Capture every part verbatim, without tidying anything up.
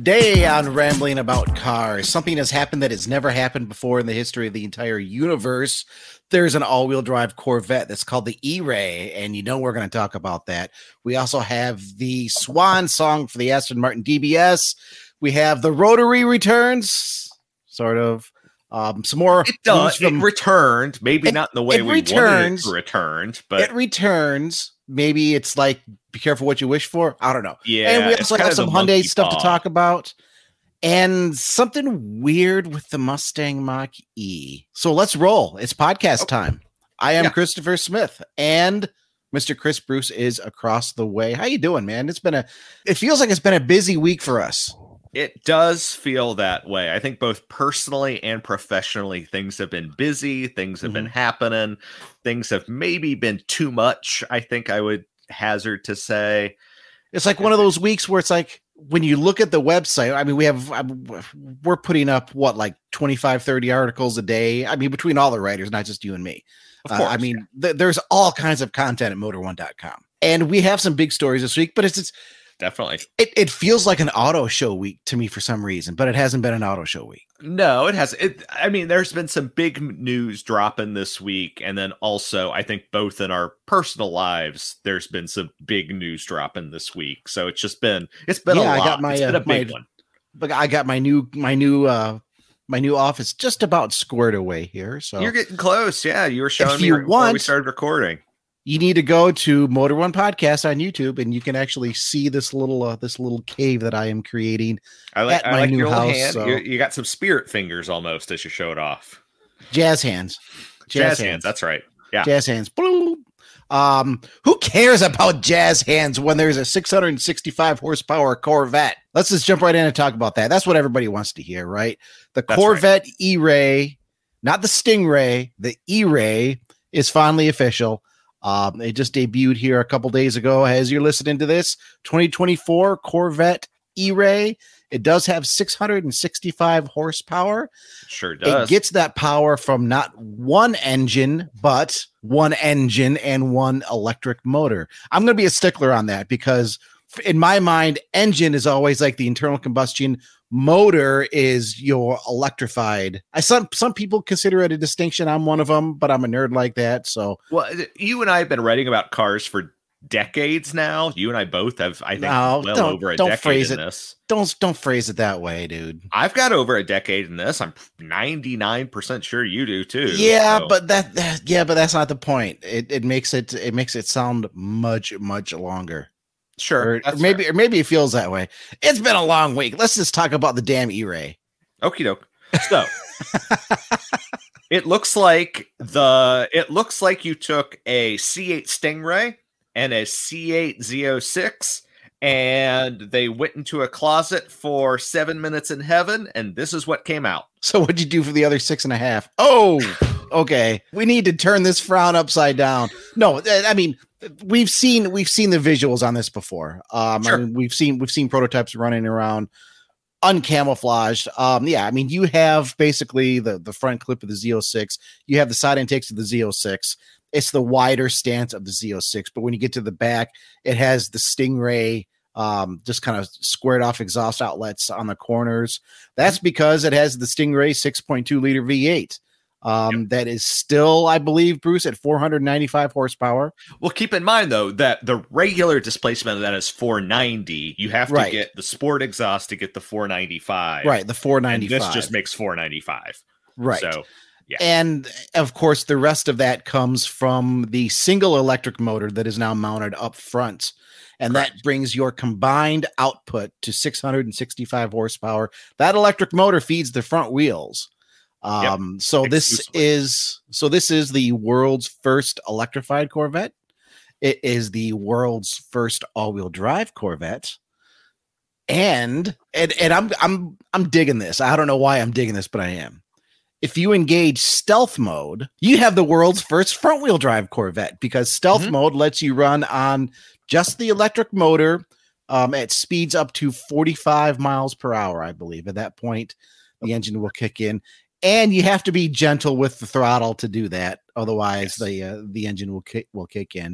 Today on Rambling About Cars, something has happened that has never happened before in the history of the entire universe. There's an all-wheel drive Corvette that's called the E-Ray, and you know we're going to talk about that. We also have the swan song for the Aston Martin D B S. We have the rotary returns, sort of. Um, some more. It does. From, it returned. Maybe it, not in the way it we returns, wanted it to return, but it returns. Maybe it's like, be careful what you wish for. I don't know. Yeah. And we also have some Hyundai stuff paw. to talk about. And something weird with the Mustang Mach-E. So let's roll. It's podcast okay. time. I am yeah. Christopher Smith, and Mister Chris Bruce is across the way. How you doing, man? It's been a. It feels like it's been a busy week for us. It does feel that way. I think both personally and professionally, things have been busy. Things have mm-hmm. been happening. Things have maybe been too much, I think I would hazard to say. It's like one of those weeks where it's like, when you look at the website, I mean, we have, we're putting up what, like twenty-five, thirty articles a day. I mean, between all the writers, not just you and me. Of course, uh, I mean, yeah. th- there's all kinds of content at motor one dot com. And we have some big stories this week, but it's, it's definitely, it, it feels like an auto show week to me for some reason, but it hasn't been an auto show week. No, it has. It, I mean, there's been some big news dropping this week. And then also, I think both in our personal lives, there's been some big news dropping this week. So it's just been, it's been yeah, a lot. I got my, it's been uh, a big my, one. But I got my new, my new, uh, my new office just about squared away here. So you're getting close. Yeah. You were showing if me you right want, before we started recording. You need to go to Motor One Podcast on YouTube, and you can actually see this little uh, this little cave that I am creating I like, at I my like new your house. Hand. So. You, you got some spirit fingers almost as you show it off. Jazz hands, jazz, jazz hands. hands. That's right. Yeah, jazz hands. Um, who cares about jazz hands when there's a six hundred sixty-five horsepower Corvette? Let's just jump right in and talk about that. That's what everybody wants to hear, right? The That's Corvette right. E-Ray, not the Stingray, the E-Ray is finally official. Um, it just debuted here a couple days ago. As you're listening to this, twenty twenty-four Corvette E-Ray. It does have six hundred sixty-five horsepower. Sure does. It gets that power from not one engine, but one engine and one electric motor. I'm going to be a stickler on that because in my mind, engine is always like the internal combustion. Motor is your electrified. I some some people consider it a distinction. I'm one of them, but I'm a nerd like that. So, well, you and I have been writing about cars for decades now. You and I both have, I think, no, well over a don't decade phrase in it. this. Don't don't phrase it that way, dude. I've got over a decade in this. I'm ninety-nine percent sure you do too. Yeah, so. but that, that yeah, but that's not the point. It it makes it it makes it sound much much longer. Sure. Or, or maybe fair. or maybe it feels that way. It's been a long week. Let's just talk about the damn E-Ray. Okie doke. So it looks like the it looks like you took a C eight Stingray and a C eight Z oh six and they went into a closet for seven minutes in heaven, and this is what came out. So what'd you do for the other six and a half? Oh, okay. We need to turn this frown upside down. No, I mean, we've seen we've seen the visuals on this before. Um, sure. I mean, we've seen we've seen prototypes running around uncamouflaged. Um, yeah, I mean, you have basically the the front clip of the Z oh six. You have the side intakes of the Z oh six. It's the wider stance of the Z oh six, but when you get to the back, it has the Stingray, um, just kind of squared off exhaust outlets on the corners. That's because it has the Stingray six point two liter V eight. Um, yep. That is still, I believe, Bruce, at four hundred ninety-five horsepower. Well, keep in mind, though, that the regular displacement of that is four ninety. You have to right. get the sport exhaust to get the four ninety-five. Right, the four ninety-five. And this just makes four ninety-five. Right. So, yeah. And, of course, the rest of that comes from the single electric motor that is now mounted up front. And Correct. That brings your combined output to six hundred sixty-five horsepower. That electric motor feeds the front wheels. Um, yep. so this is, so this is the world's first electrified Corvette. It is the world's first all-wheel drive Corvette. And, and, and I'm, I'm, I'm digging this. I don't know why I'm digging this, but I am. If you engage stealth mode, you have the world's first front wheel drive Corvette because stealth mm-hmm. mode lets you run on just the electric motor um, at speeds up to forty-five miles per hour, I believe. At that point, the engine will kick in. And you have to be gentle with the throttle to do that. Otherwise, yes. the uh, the engine will kick will kick in.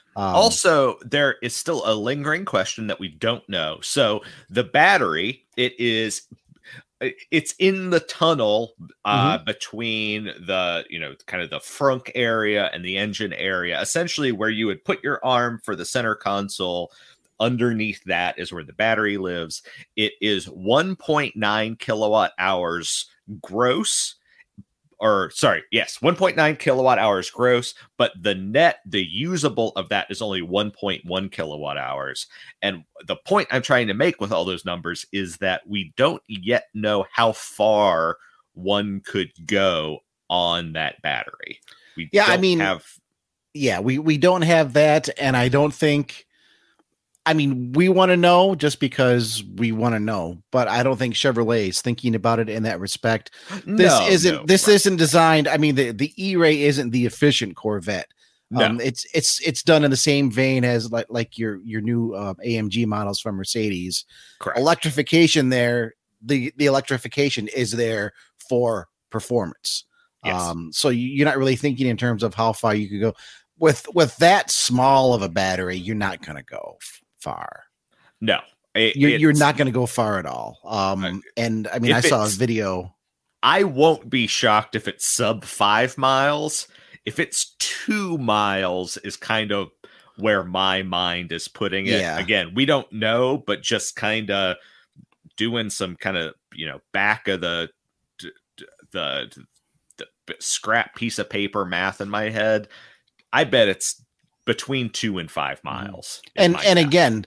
Um, Also, there is still a lingering question that we don't know. So the battery, it is it's in the tunnel uh, mm-hmm. between the, you know, kind of the frunk area and the engine area, essentially where you would put your arm for the center console. Underneath that is where the battery lives. It is one point nine kilowatt hours gross. Or sorry, yes, one point nine kilowatt hours gross, but the net, the usable of that is only one point one kilowatt hours. And the point I'm trying to make with all those numbers is that we don't yet know how far one could go on that battery. We yeah, don't I mean, have. Yeah, we, we don't have that. And I don't think, I mean, we want to know just because we want to know, but I don't think Chevrolet is thinking about it in that respect. This no, isn't no, this right. isn't designed. I mean, the, the E-Ray isn't the efficient Corvette. No. Um, it's it's it's done in the same vein as like like your your new uh, A M G models from Mercedes. Correct. Electrification there, the the electrification is there for performance. Yes. Um, so you're not really thinking in terms of how far you could go with with that small of a battery. You're not going to go far. No, it, you're, you're not going to go far at all. Um, uh, and I mean, I saw a video. I won't be shocked if it's sub five miles. If it's two miles is kind of where my mind is putting it. Yeah. Again, we don't know, but just kind of doing some kind of, you know, back of the, the, the, the scrap piece of paper math in my head. I bet it's between two and five miles. And and guess. Again,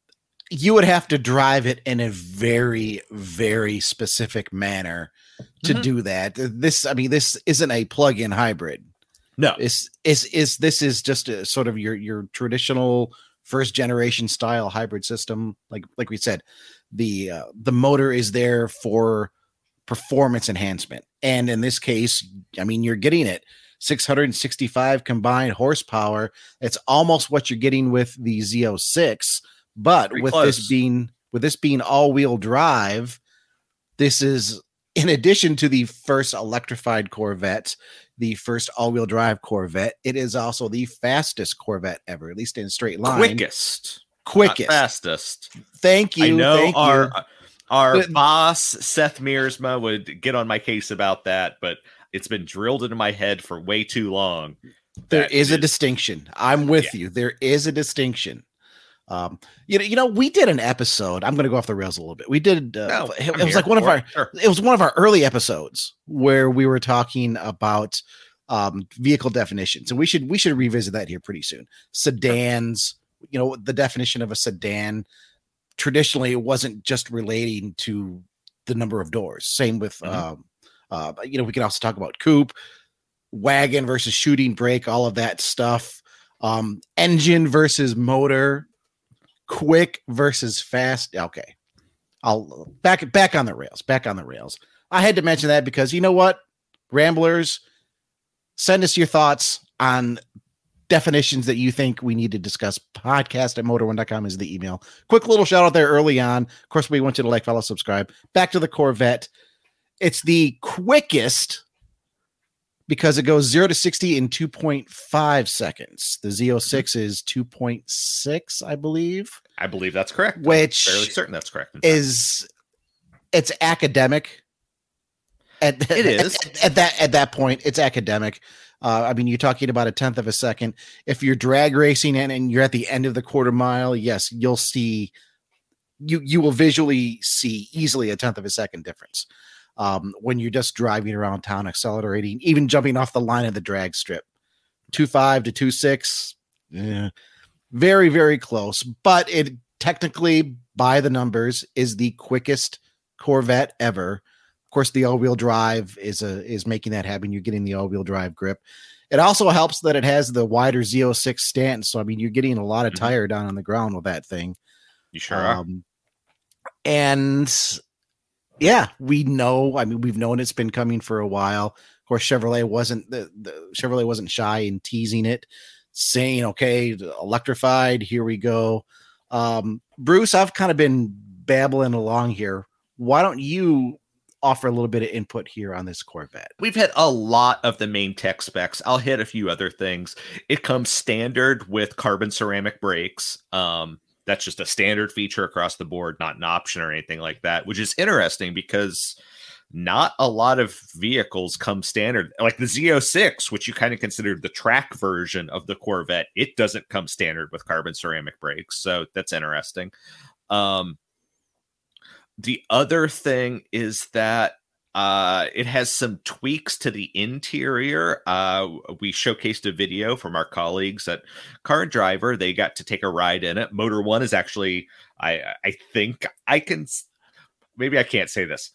you would have to drive it in a very, very specific manner to mm-hmm. do that. This, I mean, this isn't a plug-in hybrid. No, it's is is this is just a sort of your your traditional first generation style hybrid system. Like like we said, the uh, the motor is there for performance enhancement, and in this case, I mean, you're getting it. six hundred sixty-five combined horsepower. It's almost what you're getting with the Z oh six, but Pretty with close. this being with this being all-wheel drive, this is in addition to the first electrified Corvette, the first all-wheel drive Corvette. It is also the fastest Corvette ever, at least in straight line. Quickest, quickest, Not fastest. Thank you. I know thank our you. our but, boss Seth Mearsma would get on my case about that, but it's been drilled into my head for way too long. There is a distinction. I'm with yeah. you. There is a distinction. Um, you know, you know, we did an episode. I'm going to go off the rails a little bit. We did. Uh, no, it, it was like one of our. Sure. It was one of our early episodes where we were talking about um, vehicle definitions, and we should we should revisit that here pretty soon. Sedans. Sure. You know, the definition of a sedan. Traditionally, it wasn't just relating to the number of doors. Same with. Mm-hmm. Um, Uh, you know, we can also talk about coupe, wagon versus shooting brake, all of that stuff. Um, engine versus motor, quick versus fast. Okay, I'll back back on the rails. Back on the rails. I had to mention that because you know what, Ramblers, send us your thoughts on definitions that you think we need to discuss. Podcast at motor one dot com is the email. Quick little shout out there early on. Of course, we want you to like, follow, subscribe. Back to the Corvette. It's the quickest because it goes zero to sixty in two point five seconds. The Z oh six is two point six, I believe. I believe that's correct. Which I'm fairly certain that's correct. Is it's academic. At, it is at, at that at that point, it's academic. Uh, I mean, you're talking about a tenth of a second. If you're drag racing and, and you're at the end of the quarter mile, yes, you'll see. You you will visually see easily a tenth of a second difference. Um, when you're just driving around town, accelerating, even jumping off the line of the drag strip, two five to two six, yeah, very very close. But it technically, by the numbers, is the quickest Corvette ever. Of course, the all-wheel drive is a is making that happen. You're getting the all-wheel drive grip. It also helps that it has the wider Z oh six stance. So I mean, you're getting a lot of mm-hmm. tire down on the ground with that thing. You sure um, are. And yeah, we know. I mean, we've known it's been coming for a while. Of course, Chevrolet wasn't the, the Chevrolet wasn't shy in teasing it, saying, "Okay, electrified, here we go." Um, Bruce, I've kind of been babbling along here. Why don't you offer a little bit of input here on this Corvette. We've hit a lot of the main tech specs. I'll hit a few other things. It comes standard with carbon ceramic brakes. Um, that's just a standard feature across the board, not an option or anything like that, which is interesting because not a lot of vehicles come standard. Like the Z oh six, which you kind of consider the track version of the Corvette, it doesn't come standard with carbon ceramic brakes. So that's interesting. Um, the other thing is that uh, it has some tweaks to the interior. Uh, we showcased a video from our colleagues at Car and Driver. They got to take a ride in it. Motor One is actually, I, I think I can, maybe I can't say this.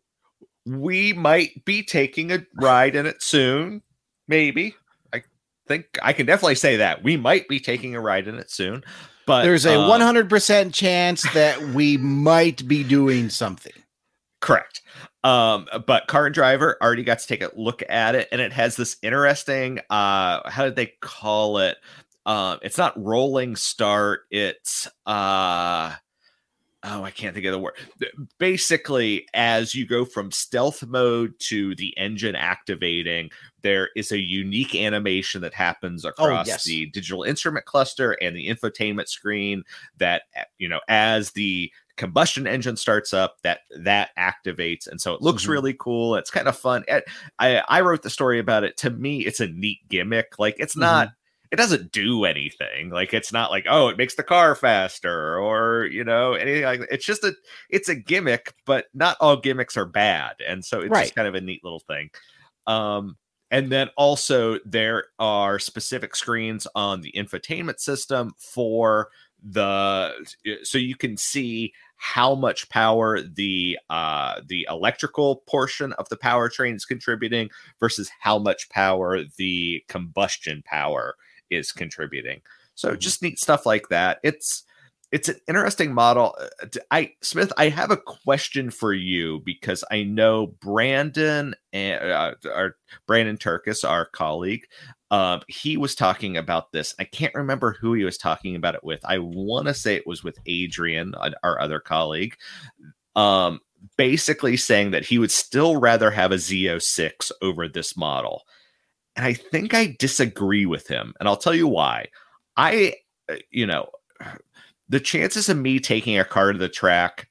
We might be taking a ride in it soon. Maybe. I think I can definitely say that. We might be taking a ride in it soon. But there's a uh, one hundred percent chance that we might be doing something. Correct. Um, but Car and Driver already got to take a look at it, and it has this interesting, uh, how did they call it? Um, it's not rolling start. It's, uh, oh, I can't think of the word. Basically, as you go from stealth mode to the engine activating, there is a unique animation that happens across oh, yes. the digital instrument cluster and the infotainment screen that, you know, as the combustion engine starts up, that that activates. And so it looks mm-hmm. really cool. It's kind of fun. I, I wrote the story about it. To me, it's a neat gimmick. Like, it's not, mm-hmm. it doesn't do anything. Like, it's not like, oh, it makes the car faster or, you know, anything like that. It's just a, it's a gimmick, but not all gimmicks are bad. And so it's right. just kind of a neat little thing. Um, and then also there are specific screens on the infotainment system for the, so you can see how much power the uh the electrical portion of the powertrain is contributing versus how much power the combustion power is contributing. So just neat stuff like that. It's it's an interesting model. I Smith, I have a question for you because I know Brandon and uh, our Brandon Turkis, our colleague, um, he was talking about this. I can't remember who he was talking about it with. I want to say it was with Adrian, our other colleague. Um, basically saying that he would still rather have a Z oh six over this model. And I think I disagree with him. And I'll tell you why. I, you know, the chances of me taking a car to the track,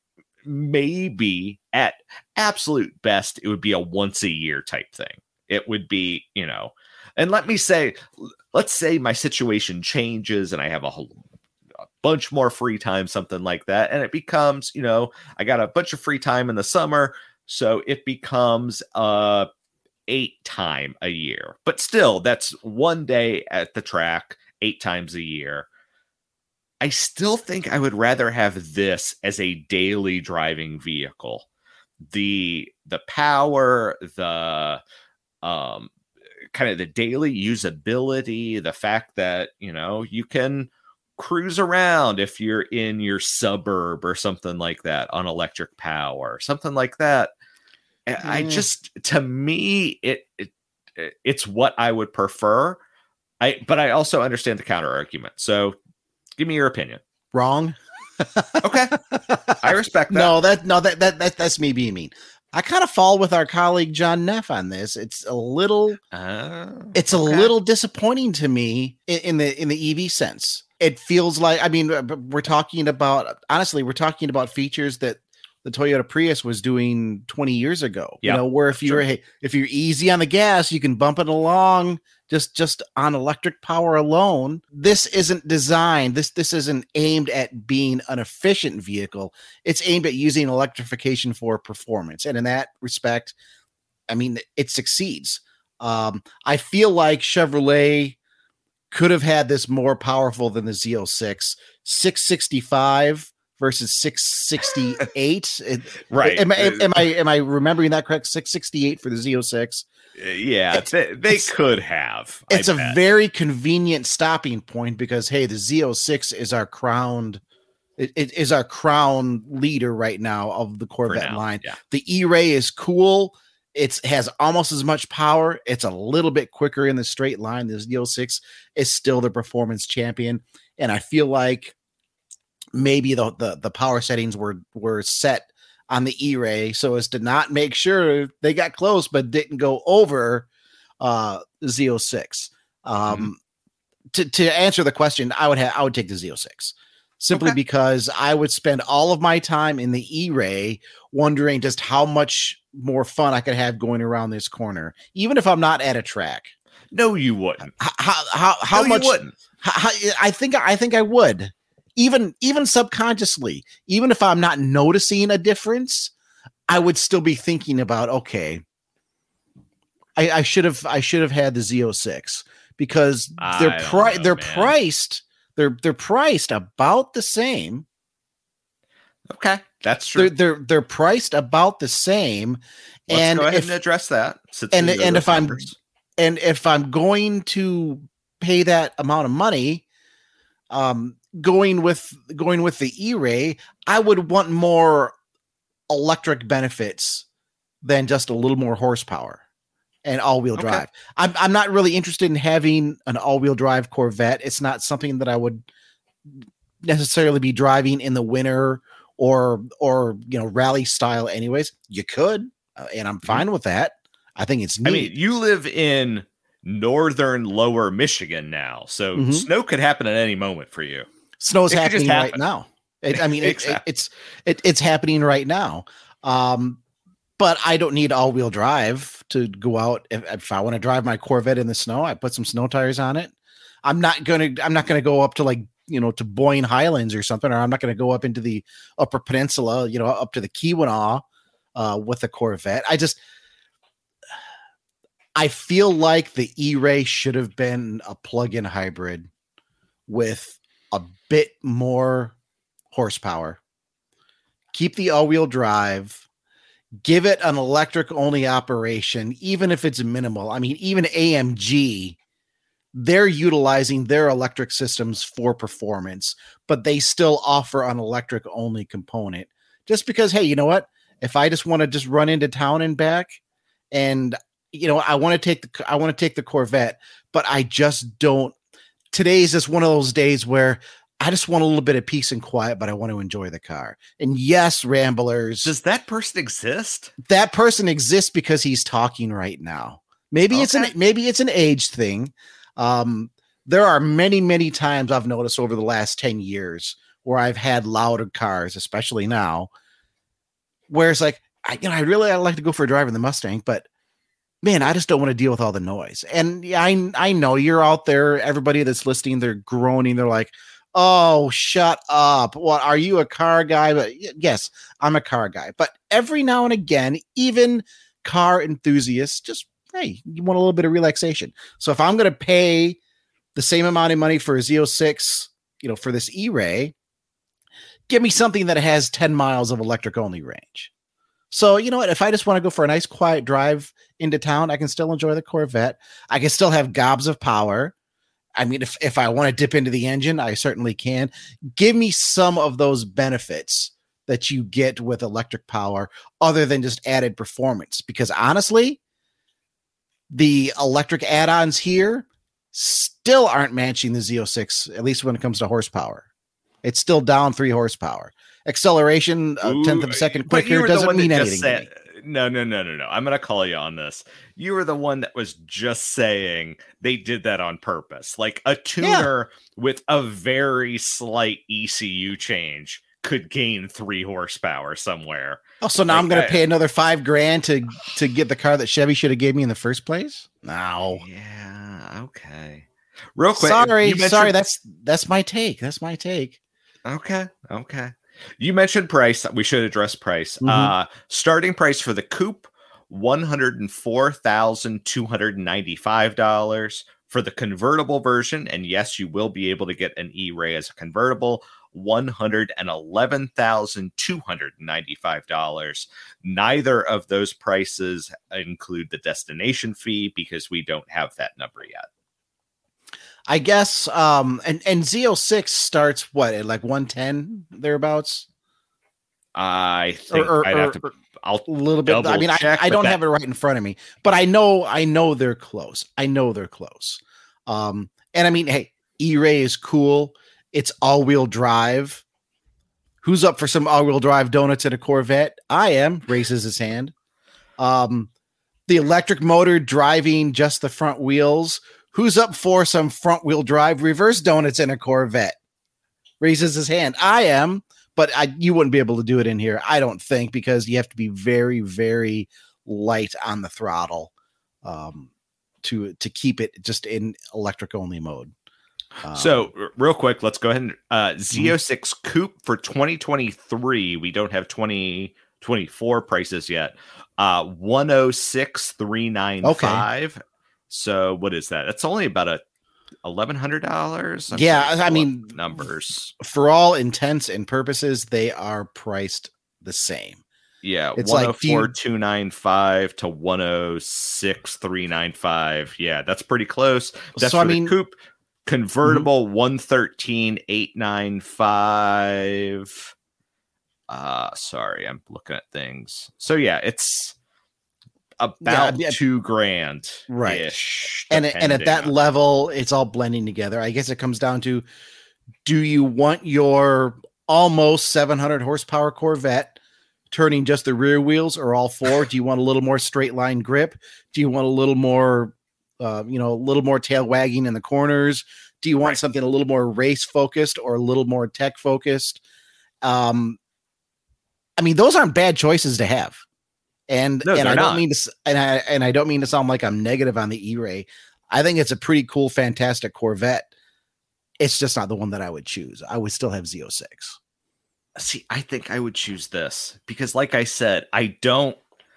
maybe at absolute best, it would be a once a year type thing. It would be, you know, and let me say, let's say my situation changes and I have a whole a bunch more free time, something like that. And it becomes, you know, I got a bunch of free time in the summer. So it becomes, uh, eight time a year, but still that's one day at the track, eight times a year. I still think I would rather have this as a daily driving vehicle. The, the power, the, um, kind of the daily usability, the fact that, you know, you can cruise around if you're in your suburb or something like that on electric power, something like that. Mm. I just, to me, it, it it's what I would prefer. I, but I also understand the counter argument. So give me your opinion. Wrong. Okay. I respect that. No, that, no, that, that, that that's me being mean. I kind of fall with our colleague John Neff on this. It's a little, uh, it's a okay. little disappointing to me in, in the in the E V sense. It feels like, I mean, we're talking about, honestly, we're talking about features that the Toyota Prius was doing twenty years ago. Yep. You know, where if you're, hey, if you're easy on the gas, you can bump it along just, just on electric power alone. This isn't designed. This, this isn't aimed at being an efficient vehicle. It's aimed at using electrification for performance. And in that respect, I mean, it succeeds. Um, I feel like Chevrolet could have had this more powerful than the Z oh six. six sixty-five versus six sixty-eight. Right. Am, am, am I am I remembering that correct? six sixty-eight for the Z oh six. Yeah, it's, they, they could have. It's I a bet. very convenient stopping point because, hey, the Z oh six is our crowned it, it is our crown leader right now of the Corvette line. Yeah. The E-Ray is cool. It has almost as much power. It's a little bit quicker in the straight line. The Z oh six is still the performance champion, and I feel like maybe the, the the power settings were were set on the E-Ray so as to not make sure they got close but didn't go over uh, Z oh six. Um, mm-hmm. to, to answer the question, I would have I would take the Z oh six simply okay. because I would spend all of my time in the E-Ray wondering just how much more fun I could have going around this corner, even if I'm not at a track. No, you wouldn't. How how how, how no, much? You wouldn't. How, I think I think I would. Even even subconsciously, even if I'm not noticing a difference, I would still be thinking about, okay, I, I should have I should have had the Z oh six because they're pri- know, they're man. priced they're they're priced about the same. Okay, that's true. They're they're they're priced about the same. Let's and go ahead if, and address that. And and if numbers. I'm and if I'm going to pay that amount of money, um. Going with going with the E-Ray, I would want more electric benefits than just a little more horsepower and all-wheel okay. drive. I'm I'm not really interested in having an all-wheel drive Corvette. It's not something that I would necessarily be driving in the winter or or you know rally style. Anyways, you could, uh, and I'm fine mm-hmm. with that. I think it's neat. I mean, you live in northern lower Michigan now, so mm-hmm. snow could happen at any moment for you. Snow's happening right now. It, I mean, exactly. it, it, it's it, it's happening right now. Um, but I don't need all-wheel drive to go out. If, if I want to drive my Corvette in the snow, I put some snow tires on it. I'm not gonna. I'm not gonna go up to like you know to Boyne Highlands or something, or I'm not gonna go up into the Upper Peninsula, you know, up to the Keweenaw uh, with a Corvette. I just. I feel like the E-Ray should have been a plug-in hybrid with a bit more horsepower. Keep the all-wheel drive. Give it an electric-only operation, even if it's minimal. I mean, even A M G, they're utilizing their electric systems for performance, but they still offer an electric-only component. Just because, hey, you know what? If I just want to just run into town and back, and you know, I want to take the I want to take the Corvette, but I just don't. Today's just one of those days where I just want a little bit of peace and quiet, but I want to enjoy the car. And yes, Ramblers. Does that person exist? That person exists because he's talking right now. Maybe okay. it's an maybe it's an age thing. Um, there are many, many times I've noticed over the last ten years where I've had louder cars, especially now, where it's like, I, you know, I really I'd like to go for a drive in the Mustang, but man, I just don't want to deal with all the noise. And I I know you're out there, everybody that's listening, they're groaning. They're like, oh, shut up. What, are you a car guy? But yes, I'm a car guy. But every now and again, even car enthusiasts, just, hey, you want a little bit of relaxation. So if I'm going to pay the same amount of money for a Z oh six, you know, for this E-Ray, give me something that has ten miles of electric only range. So, you know what? If I just want to go for a nice quiet drive into town, I can still enjoy the Corvette. I can still have gobs of power. I mean, if, if I want to dip into the engine, I certainly can. Give me some of those benefits that you get with electric power other than just added performance. Because honestly, the electric add-ons here still aren't matching the Z oh six, at least when it comes to horsepower. It's still down three horsepower. Acceleration a Ooh, tenth of a second quicker doesn't mean anything. Said, no, no, no, no, no. I'm going to call you on this. You were the one that was just saying they did that on purpose. Like a tuner yeah. with a very slight E C U change could gain three horsepower somewhere. Oh, so now like, I'm going to pay another five grand to to get the car that Chevy should have gave me in the first place? No. Yeah. Okay. Real quick. Sorry. Mentioned- sorry. That's that's my take. That's my take. Okay. Okay. You mentioned price. We should address price. Mm-hmm. Uh, starting price for the coupe, one hundred four thousand two hundred ninety-five dollars. For the convertible version, and yes, you will be able to get an E-Ray as a convertible, one hundred eleven thousand two hundred ninety-five dollars. Neither of those prices include the destination fee because we don't have that number yet. I guess, um, and, and Z oh six starts what at like one ten thereabouts. I think or, or, I'd have to. I'll a little bit. I mean, check, I, I don't that, have it right in front of me, but I know, I know they're close. I know they're close. Um, and I mean, hey, E-Ray is cool. It's all-wheel drive. Who's up for some all-wheel drive donuts in a Corvette? I am. Raises his hand. Um, the electric motor driving just the front wheels. Who's up for some front-wheel drive reverse donuts in a Corvette? Raises his hand. I am, but I, you wouldn't be able to do it in here, I don't think, because you have to be very, very light on the throttle um, to to keep it just in electric-only mode. Um, so r- real quick, let's go ahead and uh, Z oh six Coupe for twenty twenty-three. We don't have twenty twenty-four prices yet. Uh, one oh six three ninety-five. Okay. So what is that? That's only about a eleven hundred dollars. Yeah, I mean numbers for all intents and purposes, they are priced the same. Yeah, it's one oh four two ninety-five to one oh six three ninety-five. Yeah, that's pretty close. That's so, for I mean, the coupe. Convertible mm-hmm. one thirteen eight ninety-five. Uh sorry, I'm looking at things. So yeah, it's about yeah, two grand, right? And and at that level, it's all blending together. I guess it comes down to: do you want your almost seven hundred horsepower Corvette turning just the rear wheels or all four? Do you want a little more straight line grip? Do you want a little more, uh, you know, a little more tail wagging in the corners? Do you want right. something a little more race focused or a little more tech focused? Um, I mean, those aren't bad choices to have. And no, and I don't not. mean to and I and I don't mean to sound like I'm negative on the E-Ray. I think it's a pretty cool, fantastic Corvette. It's just not the one that I would choose. I would still have Z oh six. See, I think I would choose this because, like I said, I don't.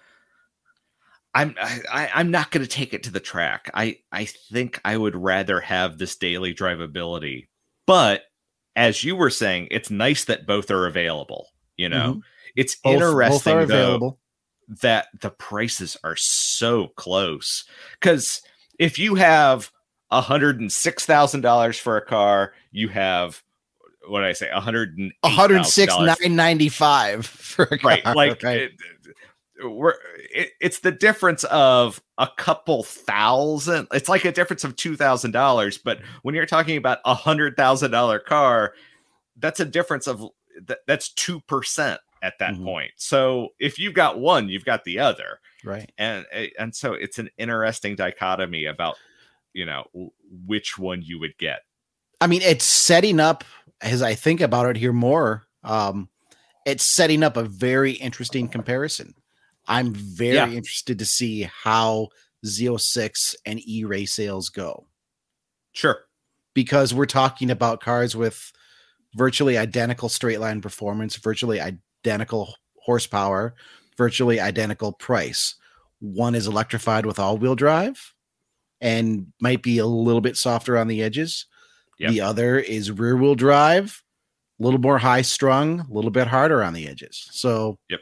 I'm I, I'm not going to take it to the track. I I think I would rather have this daily drivability. But as you were saying, it's nice that both are available. You know, mm-hmm. it's both, interesting both are though, available. that the prices are so close. Because if you have one hundred six thousand dollars for a car, you have, what did I say, one hundred one hundred six thousand nine hundred ninety-five dollars for a car. Right. Like, right. It, we're, it, it's the difference of a couple thousand. It's like a difference of two thousand dollars. But when you're talking about a one hundred thousand dollars car, that's a difference of, that, that's two percent. At that mm-hmm. point. So if you've got one, you've got the other. Right. And, and so it's an interesting dichotomy about, you know, which one you would get. I mean, it's setting up, as I think about it here more, um, it's setting up a very interesting comparison. I'm very yeah. interested to see how Z oh six and E-Ray sales go. Sure. Because we're talking about cars with virtually identical straight line performance, virtually identical identical horsepower, virtually identical price. One is electrified with all-wheel drive and might be a little bit softer on the edges. Yep. The other is rear-wheel drive, a little more high-strung, a little bit harder on the edges. So, yep.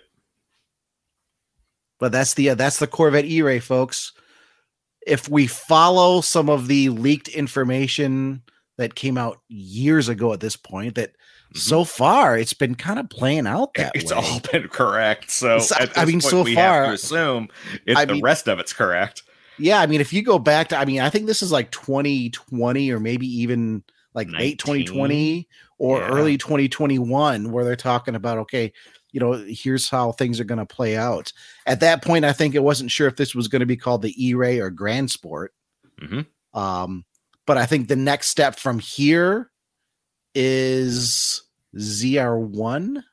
But that's the uh, that's the Corvette E-Ray, folks. If we follow some of the leaked information that came out years ago at this point, that so far, it's been kind of playing out that it's way. It's all been correct. So, so at this I mean, point, so we far, have to assume if I the mean, rest of it's correct. Yeah, I mean, if you go back to, I mean, I think this is like twenty twenty or maybe even like nineteen late twenty twenty or yeah. early twenty twenty-one, where they're talking about, okay, you know, here's how things are going to play out. At that point, I think it wasn't sure if this was going to be called the E-Ray or Grand Sport. Mm-hmm. Um, but I think the next step from here is Z R one.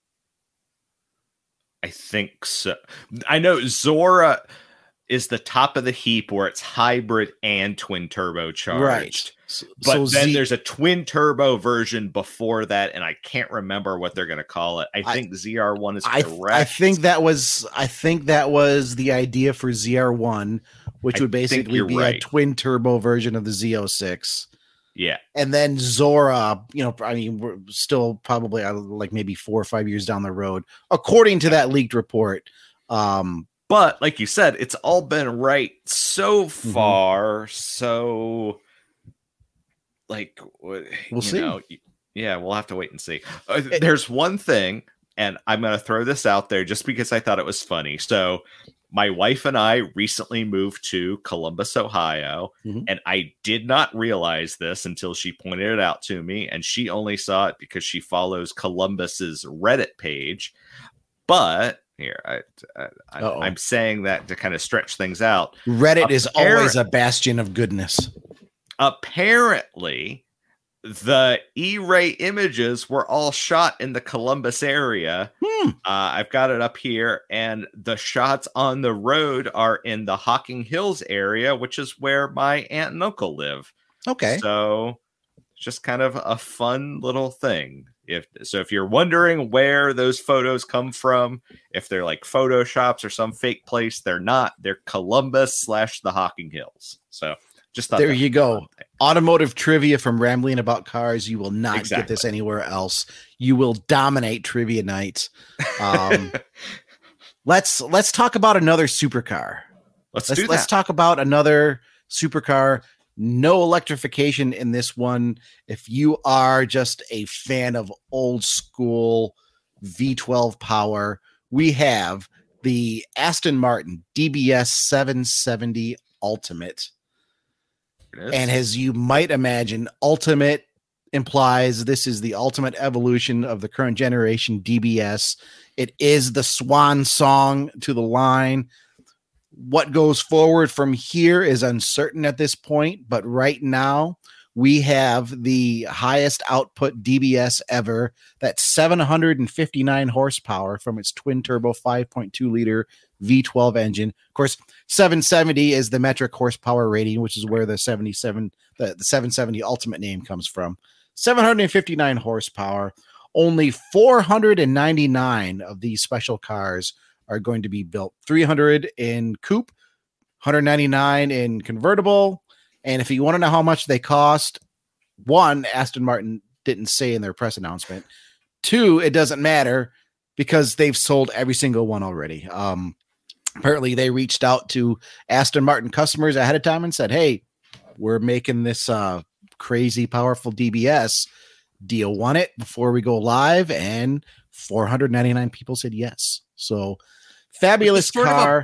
I think so. I know Zora is the top of the heap where it's hybrid and twin turbocharged. Right. But so then Z- there's a twin turbo version before that, and I can't remember what they're going to call it. I think I, Z R one is I, correct. I think that was I think that was the idea for Z R one, which I would basically be right. a twin turbo version of the Z oh six. Yeah. And then Zora, you know, I mean, we're still probably like maybe four or five years down the road, according to that leaked report. Um, but like you said, it's all been right so far. Mm-hmm. So, like, we'll you see. Know, yeah, we'll have to wait and see. Uh, there's one thing, and I'm going to throw this out there just because I thought it was funny. So, my wife and I recently moved to Columbus, Ohio, mm-hmm. and I did not realize this until she pointed it out to me, and she only saw it because she follows Columbus's Reddit page. But here, I, I, I'm saying that to kind of stretch things out. Reddit Appar- is always a bastion of goodness. Apparently, the E-ray images were all shot in the Columbus area. Hmm. Uh, I've got it up here, and the shots on the road are in the Hocking Hills area, which is where my aunt and uncle live. Okay. So it's just kind of a fun little thing. If so, if you're wondering where those photos come from, if they're like Photoshops or some fake place, they're not. They're Columbus slash the Hocking Hills. So just there you go. Automotive trivia from Rambling About Cars. You will not exactly. get this anywhere else. You will dominate trivia nights. Um, let's let's talk about another supercar. Let's let's, do that. Let's talk about another supercar. No electrification in this one. If you are just a fan of old school V twelve power, we have the Aston Martin D B S seven seventy Ultimate. And as you might imagine, Ultimate implies this is the ultimate evolution of the current generation D B S. It is the swan song to the line. What goes forward from here is uncertain at this point, but right now we have the highest output D B S ever. That's seven hundred fifty-nine horsepower from its twin turbo five point two liter V twelve engine. Of course, seven seventy is the metric horsepower rating, which is where the seventy-seven, the, the seven seventy Ultimate name comes from. seven hundred fifty-nine horsepower. Only four hundred ninety-nine of these special cars are going to be built. three hundred in coupe, one hundred ninety-nine in convertible. And if you want to know how much they cost, one, Aston Martin didn't say in their press announcement. Two, it doesn't matter because they've sold every single one already. Um, apparently they reached out to Aston Martin customers ahead of time and said, hey, we're making this uh, crazy powerful D B S. Do you want it before we go live? And four hundred ninety-nine people said yes. So fabulous car.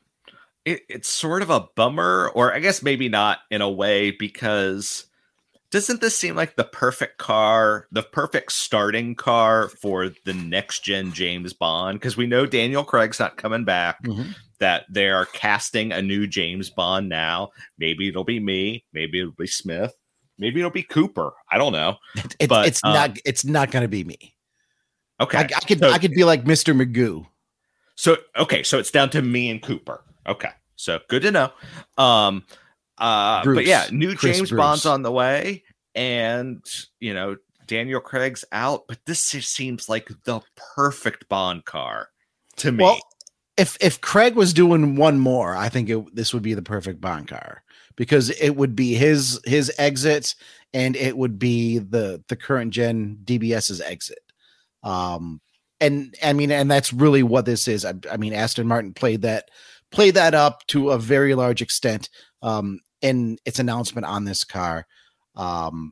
It, it's sort of a bummer, or I guess maybe not in a way, because doesn't this seem like the perfect car, the perfect starting car for the next gen James Bond? Because we know Daniel Craig's not coming back, mm-hmm. that they are casting a new James Bond now. Maybe it'll be me, maybe it'll be Smith, maybe it'll be Cooper. I don't know. It, it, but it's um, not. It's not going to be me. Okay, I, I could. So, I could be like Mister Magoo. So okay, so it's down to me and Cooper. Okay, so good to know. Um, uh, Bruce, but yeah, new Chris James Bruce. Bond's on the way, and you know Daniel Craig's out. But this just seems like the perfect Bond car to me. Well, if if Craig was doing one more, I think it, this would be the perfect Bond car because it would be his his exit, and it would be the the current gen DBS's exit. Um, and I mean, and that's really what this is. I, I mean, Aston Martin played that. Play that up to a very large extent um, in its announcement on this car. Um,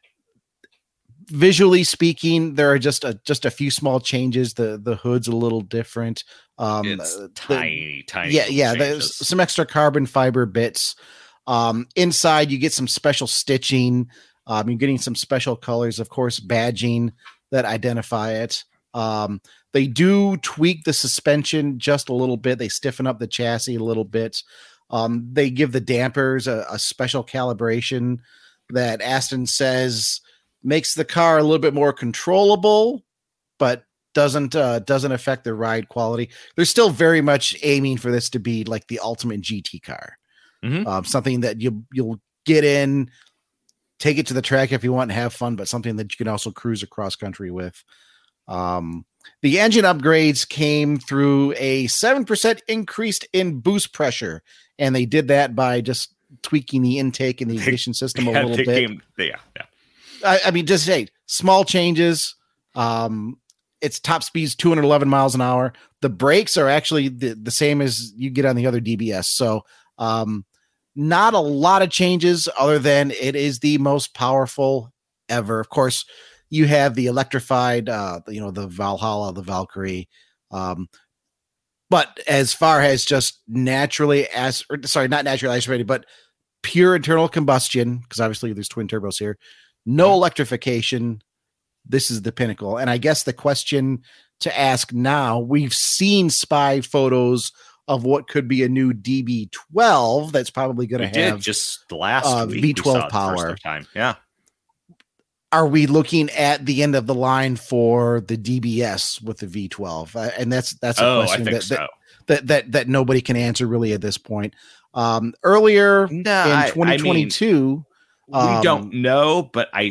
visually speaking, there are just a just a few small changes. The the hood's a little different. Um, it's the, tiny, tiny. Yeah, yeah. Changes. There's some extra carbon fiber bits. Um, inside, you get some special stitching. Um, you're getting some special colors, of course, badging that identify it. Um, They do tweak the suspension just a little bit. They stiffen up the chassis a little bit. Um, they give the dampers a, a special calibration that Aston says makes the car a little bit more controllable, but doesn't uh, doesn't affect the ride quality. They're still very much aiming for this to be like the ultimate G T car, mm-hmm. um, something that you you'll get in, take it to the track if you want and have fun, but something that you can also cruise across country with. Um, The engine upgrades came through a seven percent increase in boost pressure, and they did that by just tweaking the intake and the ignition system a yeah, little bit. Came, yeah, yeah. I, I mean, just say small changes. Um, its top speed's two hundred eleven miles an hour. The brakes are actually the, the same as you get on the other D B S. So um, not a lot of changes other than it is the most powerful ever. Of course, you have the electrified, uh, you know, the Valhalla, the Valkyrie. Um, but as far as just naturally as, or, sorry, not naturally aspirated, but pure internal combustion, because obviously there's twin turbos here, no electrification. This is the pinnacle. And I guess the question to ask now, we've seen spy photos of what could be a new D B twelve that's probably going to have did just last uh, week V twelve power. Time. Yeah. Are we looking at the end of the line for the D B S with the V twelve? Uh, and that's that's a oh, question I think that, so. that, that that that nobody can answer really at this point. Um, earlier nah, in twenty twenty-two, I mean, we um, don't know, but I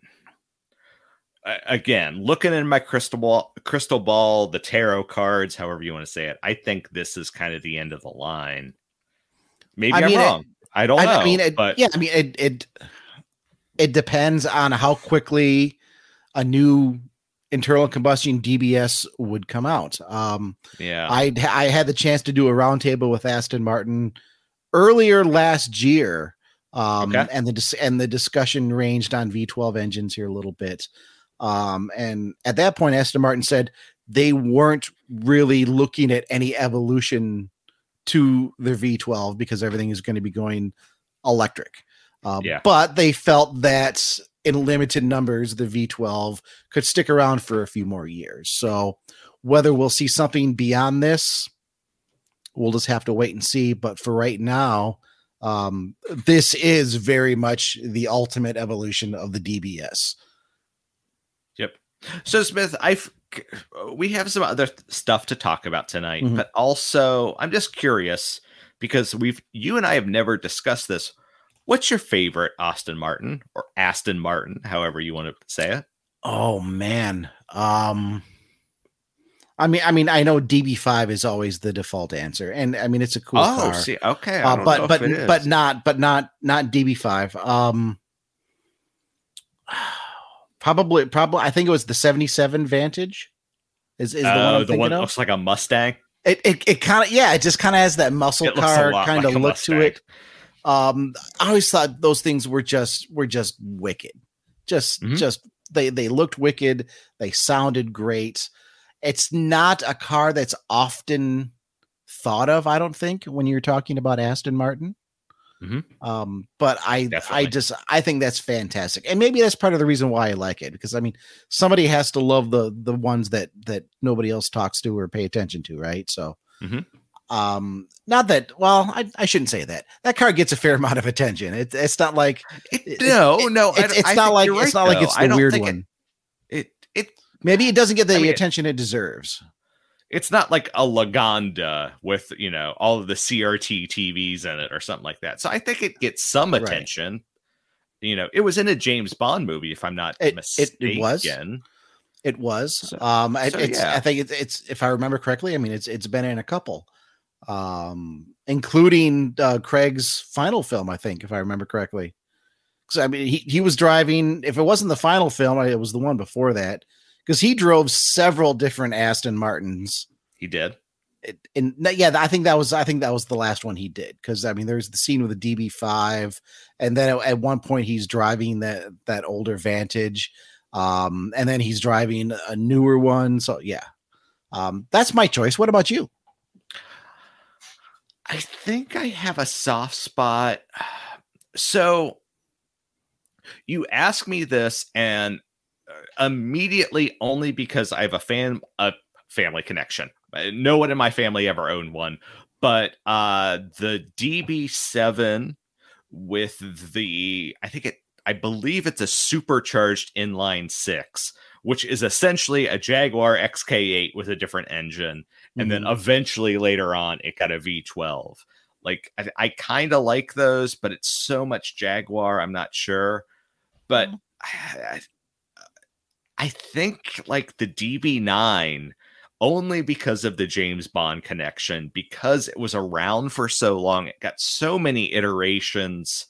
again looking in my crystal ball, crystal ball, the tarot cards, however you want to say it. I think this is kind of the end of the line. Maybe I I'm mean, wrong. It, I don't know. I mean, it, but yeah, I mean, it, it it depends on how quickly a new internal combustion D B S would come out. Um, yeah, I I had the chance to do a roundtable with Aston Martin earlier last year, um, okay. and the and the discussion ranged on V twelve engines here a little bit. Um, and at that point, Aston Martin said they weren't really looking at any evolution to their V twelve because everything is going to be going electric. Um, yeah. But they felt that in limited numbers, the V twelve could stick around for a few more years. So whether we'll see something beyond this, we'll just have to wait and see. But for right now, um, this is very much the ultimate evolution of the D B S. Yep. So Smith, I've we have some other stuff to talk about tonight, mm-hmm. but also I'm just curious because we've you and I have never discussed this. What's your favorite Aston Martin or Aston Martin, however you want to say it? Oh man. Um I mean, I mean, I know D B five is always the default answer, and I mean it's a cool oh, car. See, okay, uh, but but but not but not not D B five. Um, probably probably I think it was the seventy-seven Vantage. Is is the uh, one I'm the thinking one that of? looks like a Mustang? It it it kind of yeah, it just kind of has that muscle it car kind of like look to it. Um, I always thought those things were just were just wicked. Just mm-hmm. just they they looked wicked. They sounded great. It's not a car that's often thought of, I don't think, when you're talking about Aston Martin. Mm-hmm. Um, but I, Definitely. I just, I think that's fantastic. And maybe that's part of the reason why I like it, because I mean, somebody has to love the, the ones that, that nobody else talks to or pay attention to. Right. So, mm-hmm. um, not that, well, I, I shouldn't say that that car gets a fair amount of attention. It, it's not like, it, no, it, no, it, it's, it's not like, right, it's not though. like it's the weird one. It, it, it, Maybe it doesn't get the I mean, attention it deserves. It's not like a Lagonda with, you know, all of the C R T T Vs in it or something like that. So I think it gets some attention. Right. You know, it was in a James Bond movie, if I'm not it, mistaken. It, it was. It was. So, um, so, it's, yeah. I think it's, it's, if I remember correctly, I mean, it's it's been in a couple, um, including uh, Craig's final film, I think, if I remember correctly. Because I mean, he he was driving. If it wasn't the final film, it was the one before that. Because he drove several different Aston Martins. He did. It, and yeah, I think that was I think that was the last one he did. Because I mean, there's the scene with the D B five, and then at, at one point he's driving that that older Vantage, um, and then he's driving a newer one. So yeah, um, that's my choice. What about you? I think I have a soft spot. So you ask me this, and immediately only because I have a fan a family connection. No one in my family ever owned one, but uh the D B seven with the I think it I believe it's a supercharged inline six, which is essentially a Jaguar X K eight with a different engine, and mm-hmm. then eventually later on it got a V twelve. Like I, I kind of like those, but it's so much Jaguar, I'm not sure. But mm-hmm. I, I think like the D B nine, only because of the James Bond connection, because it was around for so long, it got so many iterations.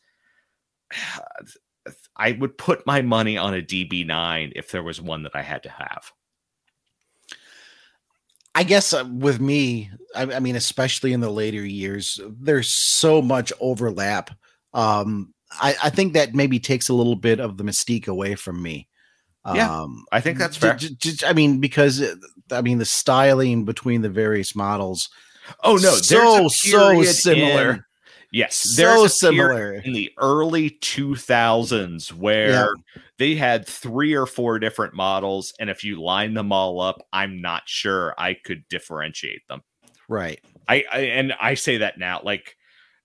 I would put my money on a D B nine if there was one that I had to have. I guess uh, with me, I, I mean, especially in the later years, there's so much overlap. Um, I, I think that maybe takes a little bit of the mystique away from me. Yeah, Um, I think that's fair. j- j- I mean, because I mean, the styling between the various models. Oh no, so so similar. In, yes, so there's a similar in the early two thousands where yeah. they had three or four different models, and if you line them all up, I'm not sure I could differentiate them. Right. I, I and I say that now, like,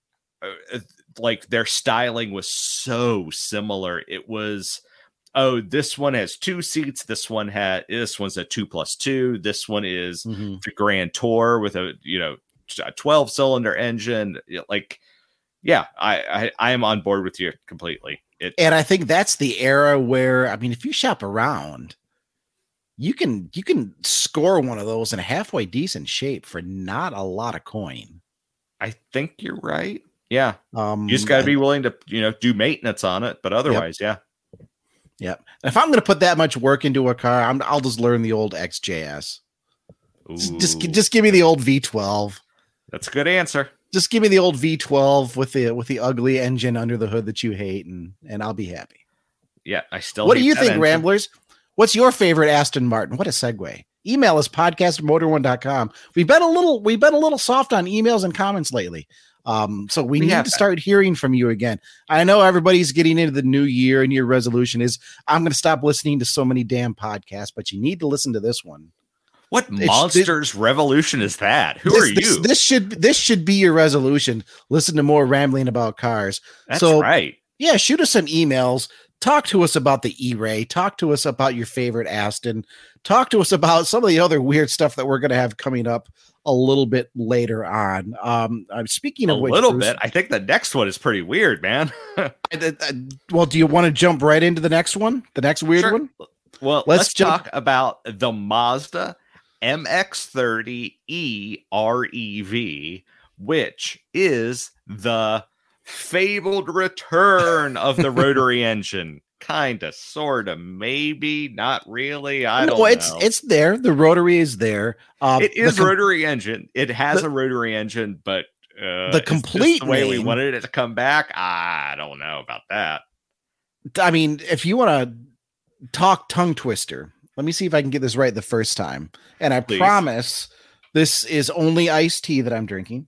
uh, like their styling was so similar. It was. Oh, this one has two seats. This one had this one's a two plus two. This one is mm-hmm. the Grand Tour with a you know a twelve cylinder engine. Like, yeah, I, I I am on board with you completely. It, and I think that's the era where I mean, if you shop around, you can you can score one of those in a halfway decent shape for not a lot of coin. I think you're right. Yeah, um, you just got to be willing to you know do maintenance on it, but otherwise, yep. yeah. Yeah. If I'm going to put that much work into a car, I'm, I'll just learn the old X J S. Just, just, just give me the old V twelve. That's a good answer. Just give me the old V twelve with the with the ugly engine under the hood that you hate, and and I'll be happy. Yeah, I still. What do you think, engine. Ramblers? What's your favorite Aston Martin? What a segue. Email us podcast at motor one dot com. We've been a little we've been a little soft on emails and comments lately. Um, so we, we need to start hearing from you again. I know everybody's getting into the new year, and your resolution is I'm going to stop listening to so many damn podcasts, but you need to listen to this one. What it's, monsters this, revolution is that? Who this, are you? This, this should this should be your resolution. Listen to more rambling about cars. That's so, right. Yeah, shoot us some emails. Talk to us about the E-Ray. Talk to us about your favorite Aston. Talk to us about some of the other weird stuff that we're going to have coming up a little bit later on. Um, I'm speaking of a which, little Bruce, bit. I think the next one is pretty weird, man. I, I, well, do you want to jump right into the next one? The next weird sure. one? Well, let's, let's talk about the Mazda M X thirty E R E V, which is the fabled return of the rotary engine. Kind of, sort of, maybe, not really. I don't no, it's, know. It's there. The rotary is there. Um, it is com- rotary engine. It has the, a rotary engine, but uh, the complete the way name, we wanted it to come back. I don't know about that. I mean, if you want to talk tongue twister, let me see if I can get this right the first time. And I Please. promise this is only iced tea that I'm drinking.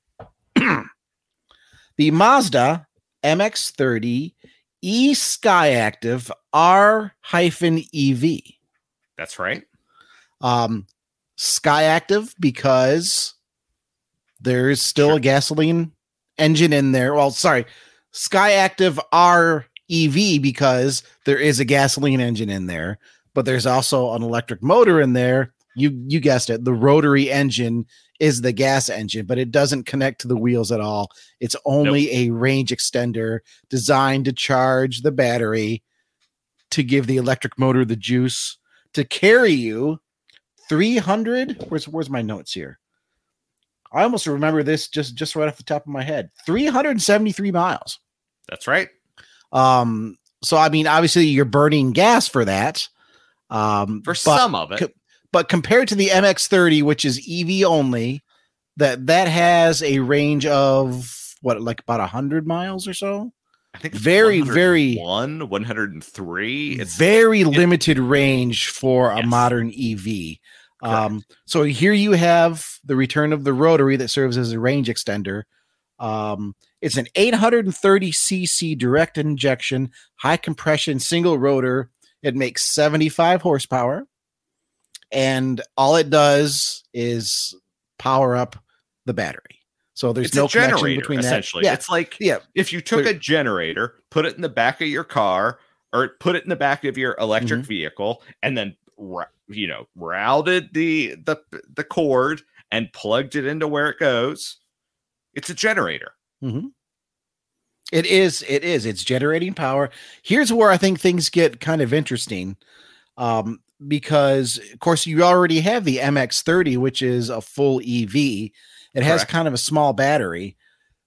The Mazda M X thirty E Skyactiv R E V. That's right. Um, Skyactiv because there's still sure. a gasoline engine in there. Well, sorry, Skyactiv R E V because there is a gasoline engine in there, but there's also an electric motor in there. You you guessed it. The rotary engine is the gas engine, but it doesn't connect to the wheels at all. It's only nope. a range extender designed to charge the battery to give the electric motor the juice to carry you three hundred. Where's, where's my notes here? I almost remember this just, just right off the top of my head. three hundred seventy-three miles. That's right. Um, so, I mean, obviously you're burning gas for that. Um, for some of it. Co- But compared to the M X thirty, which is E V only, that that has a range of what, like about a hundred miles or so. I think it's very, very one, one hundred three. It's very it, limited range for a yes. modern E V. Um, so here you have the return of the rotary that serves as a range extender. Um, it's an eight hundred thirty c c direct injection, high compression, single rotor. It makes seventy-five horsepower. And all it does is power up the battery. So there's it's no a generator, connection between that. Essentially, yeah. It's like yeah. if you took a generator, put it in the back of your car, or put it in the back of your electric mm-hmm. vehicle, and then you know routed the the the cord and plugged it into where it goes. It's a generator. Mm-hmm. It is. It is. It's generating power. Here's where I think things get kind of interesting. Um, because of course you already have the M X thirty, which is a full E V. It has Correct. kind of a small battery.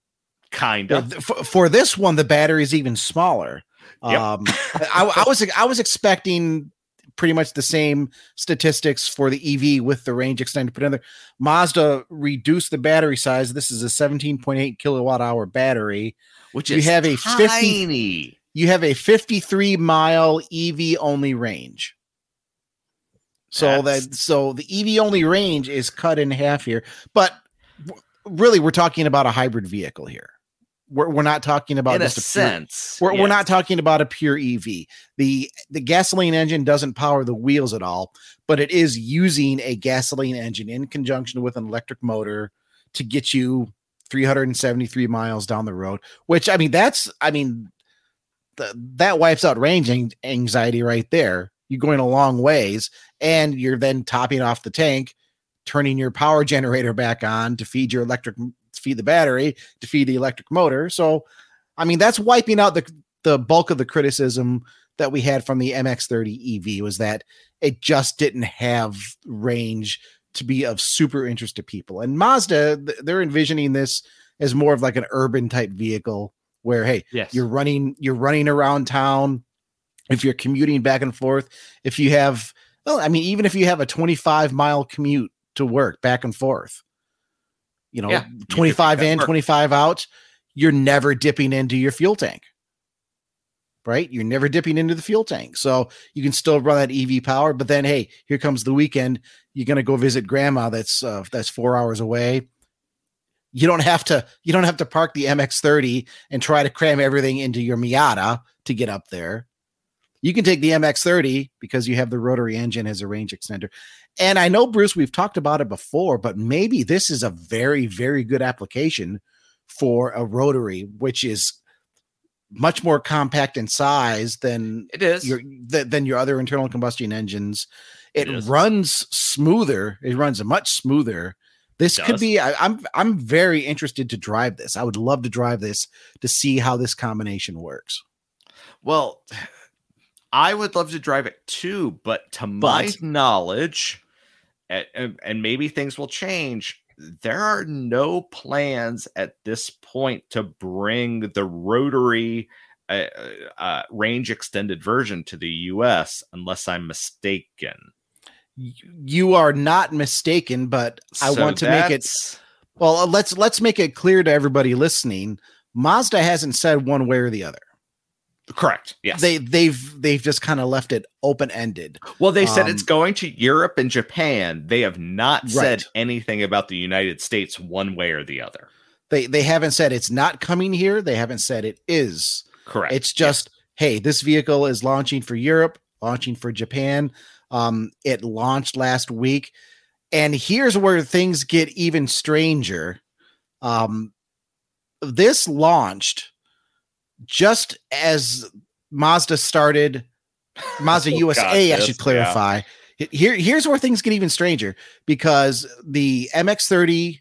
Kind of. For, for this one, the battery is even smaller. Yep. Um, I, I was I was expecting pretty much the same statistics for the E V with the range extender put in there. Mazda reduced the battery size. This is a seventeen point eight kilowatt hour battery, which you is have a tiny. fifty. you have a fifty-three mile E V only range. So That's... that so the E V only range is cut in half here, but really we're talking about a hybrid vehicle here. We're we're not talking about in just a, a sense. Pure, we're yes. we're not talking about a pure E V. The the gasoline engine doesn't power the wheels at all, but it is using a gasoline engine in conjunction with an electric motor to get you three hundred seventy-three miles down the road, which I mean that's I mean the, that wipes out range anxiety right there. You're going a long ways and you're then topping off the tank, turning your power generator back on to feed your electric feed the battery to feed the electric motor. So, I mean, that's wiping out the, the bulk of the criticism that we had from the M X thirty E V was that it just didn't have range to be of super interest to people. And Mazda, they're envisioning this as more of like an urban type vehicle where, hey, yes. you're running, you're running around town. If you're commuting back and forth, if you have, well, I mean, even if you have a twenty-five mile commute to work back and forth, you know, yeah, twenty-five in, twenty-five out, you're never dipping into your fuel tank, right? You're never dipping into the fuel tank. So you can still run that E V power, but then, hey, here comes the weekend. You're going to go visit grandma. That's, uh, that's four hours away. You don't have to, you don't have to park the M X thirty and try to cram everything into your Miata to get up there. You can take the M X thirty because you have the rotary engine as a range extender. And I know, Bruce, we've talked about it before, but maybe this is a very, very good application for a rotary, which is much more compact in size than it is your th- than your other internal combustion engines. It, it runs smoother. It runs much smoother. This could be. I, I'm I'm very interested to drive this. I would love to drive this to see how this combination works. Well, I would love to drive it too, but to my but, knowledge, and, and maybe things will change, there are no plans at this point to bring the rotary uh, uh, range extended version to the U S unless I'm mistaken. You are not mistaken, but I so want to make it well. Let's let's make it clear to everybody listening. Mazda hasn't said one way or the other. Correct. Yes. They they've they've just kind of left it open-ended. Well, they said um, it's going to Europe and Japan. They have not said right. anything about the United States one way or the other. They they haven't said it's not coming here. They haven't said it is. Correct. It's just, yes. hey, this vehicle is launching for Europe, launching for Japan. Um, it launched last week. And here's where things get even stranger. Um, this launched just as Mazda started, Mazda oh, U S A, God, I yes, should clarify. Yeah. Here, here's where things get even stranger because the M X thirty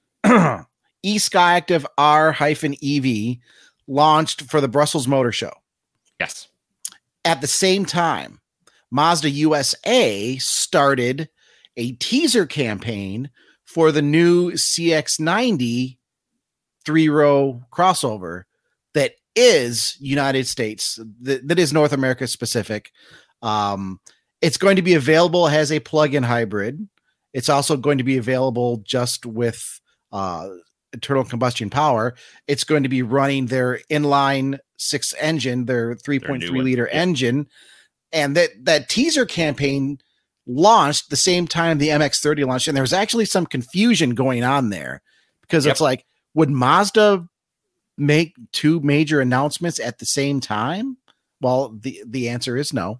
eSkyActiv R-E V launched for the Brussels Motor Show. Yes. At the same time, Mazda U S A started a teaser campaign for the new C X ninety three-row crossover that is United States, that, that is North America specific. Um, it's going to be available as a plug-in hybrid. It's also going to be available just with uh, internal combustion power. It's going to be running their inline six engine, their three point three liter yeah. engine. And that, that teaser campaign launched the same time the M X thirty launched. And there was actually some confusion going on there because yep. it's like, would Mazda make two major announcements at the same time? Well, the, the answer is no.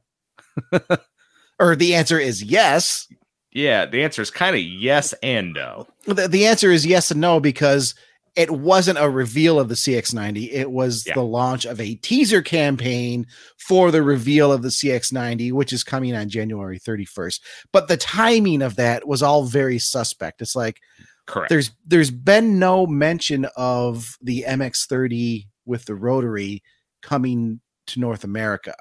Or the answer is yes. Yeah, the answer is kind of yes and no. The, the answer is yes and no because it wasn't a reveal of the C X ninety. It was yeah. the launch of a teaser campaign for the reveal of the C X ninety, which is coming on January thirty-first. But the timing of that was all very suspect. It's like, correct. There's there's been no mention of the M X thirty with the rotary coming to North America.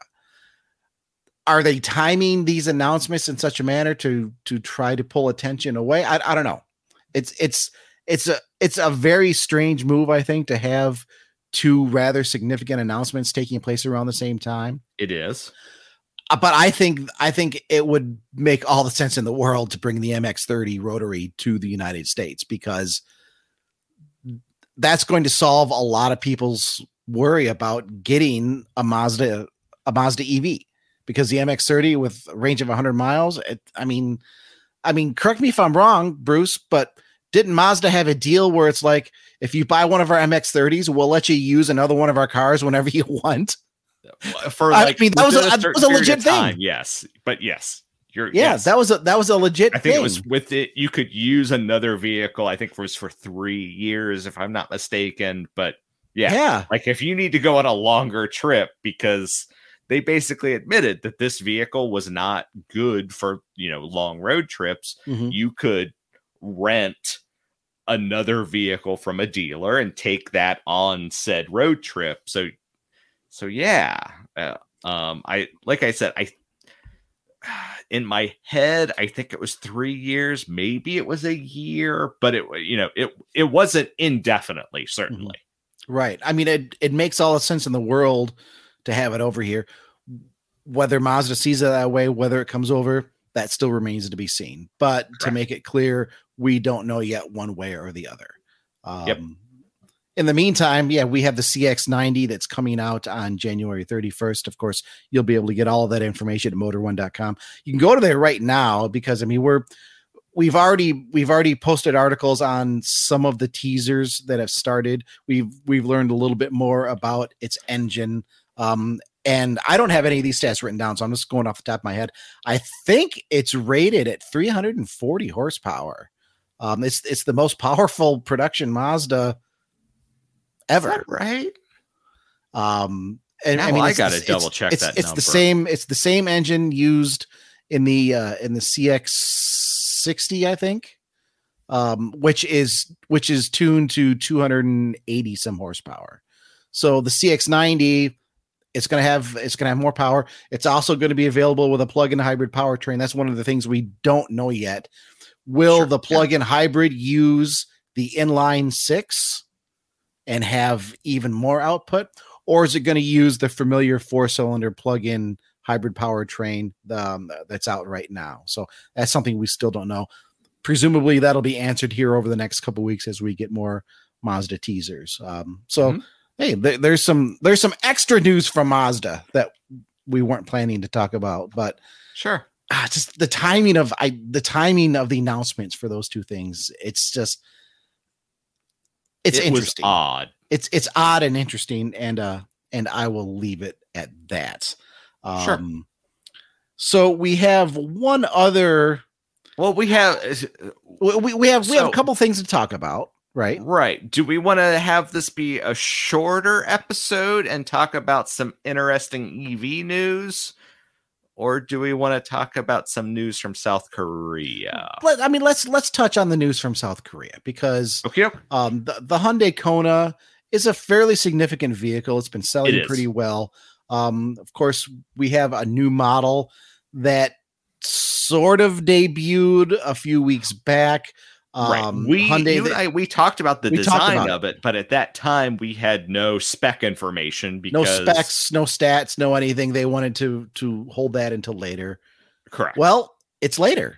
Are they timing these announcements in such a manner to to try to pull attention away? I, I don't know. It's it's it's a it's a very strange move, I think, to have two rather significant announcements taking place around the same time. It is. Uh, but I think I think it would make all the sense in the world to bring the M X thirty rotary to the United States because that's going to solve a lot of people's worry about getting a Mazda, a Mazda E V, because the M X thirty with a range of one hundred miles. It, I mean, I mean, correct me if I'm wrong, Bruce, but didn't Mazda have a deal where it's like, if you buy one of our M X thirties, we'll let you use another one of our cars whenever you want? For like, I mean, that was a, a that was a legit thing. Time, yes, but yes, you're yeah, yes. that was a that was a legit. I think thing. It was with it. You could use another vehicle. I think it was for three years, if I'm not mistaken. But yeah, yeah, like if you need to go on a longer trip, because they basically admitted that this vehicle was not good for, you know, long road trips. Mm-hmm. You could rent another vehicle from a dealer and take that on said road trip. So. So yeah, uh, um, I like I said, I in my head, I think it was three years, maybe it was a year, but it you know it it wasn't indefinitely, certainly. Right. I mean, it it makes all the sense in the world to have it over here. Whether Mazda sees it that way, whether it comes over, that still remains to be seen. But Correct. To make it clear, we don't know yet one way or the other. Um, yep. In the meantime, yeah, we have the C X ninety that's coming out on January thirty-first. Of course, you'll be able to get all of that information at motor one dot com. You can go to there right now because I mean we're we've already we've already posted articles on some of the teasers that have started. We've we've learned a little bit more about its engine. Um, and I don't have any of these stats written down, so I'm just going off the top of my head. I think it's rated at three hundred forty horsepower. Um, it's it's the most powerful production Mazda ever, right? Um, and now, I mean, I got to double check it's, that. It's number. the same. It's the same engine used in the uh, in the C X sixty, I think, um, which is which is tuned to two hundred eighty some horsepower. So the C X ninety, it's gonna have it's gonna have more power. It's also going to be available with a plug-in hybrid powertrain. That's one of the things we don't know yet. Will sure, the plug-in yeah. hybrid use the inline six and have even more output, or is it going to use the familiar four-cylinder plug-in hybrid powertrain um, that's out right now? So that's something we still don't know. Presumably that'll be answered here over the next couple of weeks as we get more Mazda teasers. Um, so mm-hmm. hey, th- there's some there's some extra news from Mazda that we weren't planning to talk about, but sure, ah, just the timing of I the timing of the announcements for those two things. It's just. It's it interesting. Was odd. It's it's odd and interesting, and uh, and I will leave it at that. Um, sure. So we have one other. Well, we have we we have so, we have a couple things to talk about, right? Right. Do we want to have this be a shorter episode and talk about some interesting E V news? Or do we want to talk about some news from South Korea? Let, I mean, let's let's touch on the news from South Korea because okay. um, the, the Hyundai Kona is a fairly significant vehicle. It's been selling it pretty well. Um, of course, we have a new model that sort of debuted a few weeks back. Um, right. We, Hyundai, you and I, we talked about the design about of it, but at that time we had no spec information because no specs, no stats, no anything. They wanted to to hold that until later. Correct. Well, it's later.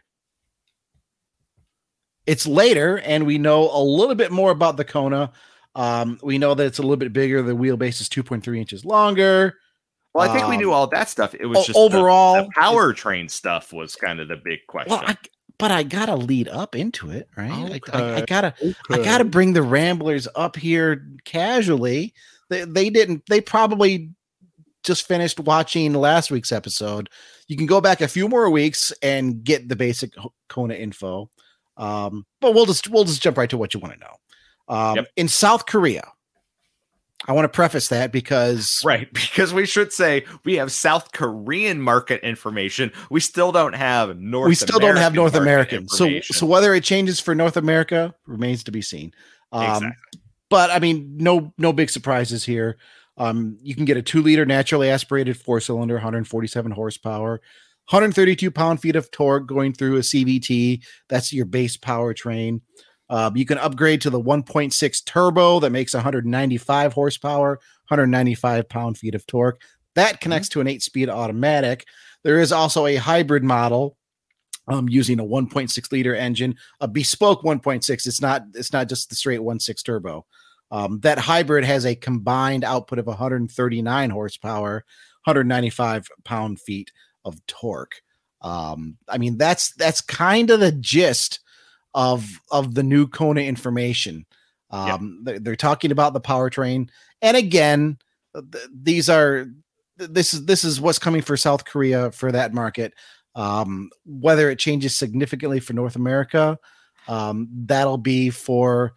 It's later, and we know a little bit more about the Kona. Um, we know that it's a little bit bigger. The wheelbase is two point three inches longer. Well, I think um, we knew all that stuff. It was just overall the, the powertrain stuff was kind of the big question. Well, I, but I gotta lead up into it, right? Okay. I, I, I gotta, okay. I gotta bring the Ramblers up here casually. They, they didn't. They probably just finished watching last week's episode. You can go back a few more weeks and get the basic Kona info. Um, but we'll just we'll just jump right to what you want to know. Um, yep. In South Korea. I want to preface that because right, because we should say we have South Korean market information. We still don't have North. We still American don't have North American. So, so whether it changes for North America remains to be seen. Um, exactly. But I mean, no, no big surprises here. Um, you can get a two-liter naturally aspirated four-cylinder, one hundred forty-seven horsepower, one hundred thirty-two pound-feet of torque going through a C V T. That's your base powertrain. Um, you can upgrade to the one point six turbo that makes one hundred ninety-five horsepower, one hundred ninety-five pound-feet of torque. That connects to an eight-speed automatic. There is also a hybrid model um, using a one point six liter engine, a bespoke one point six. It's not it's not just the straight one point six turbo. Um, that hybrid has a combined output of one hundred thirty-nine horsepower, one hundred ninety-five pound-feet of torque. Um, I mean, that's that's kind of the gist of of the new Kona information. Um, yep. they're, they're talking about the powertrain, and again, th- these are this is this is what's coming for South Korea for that market. Um, whether it changes significantly for North America, um, that'll be for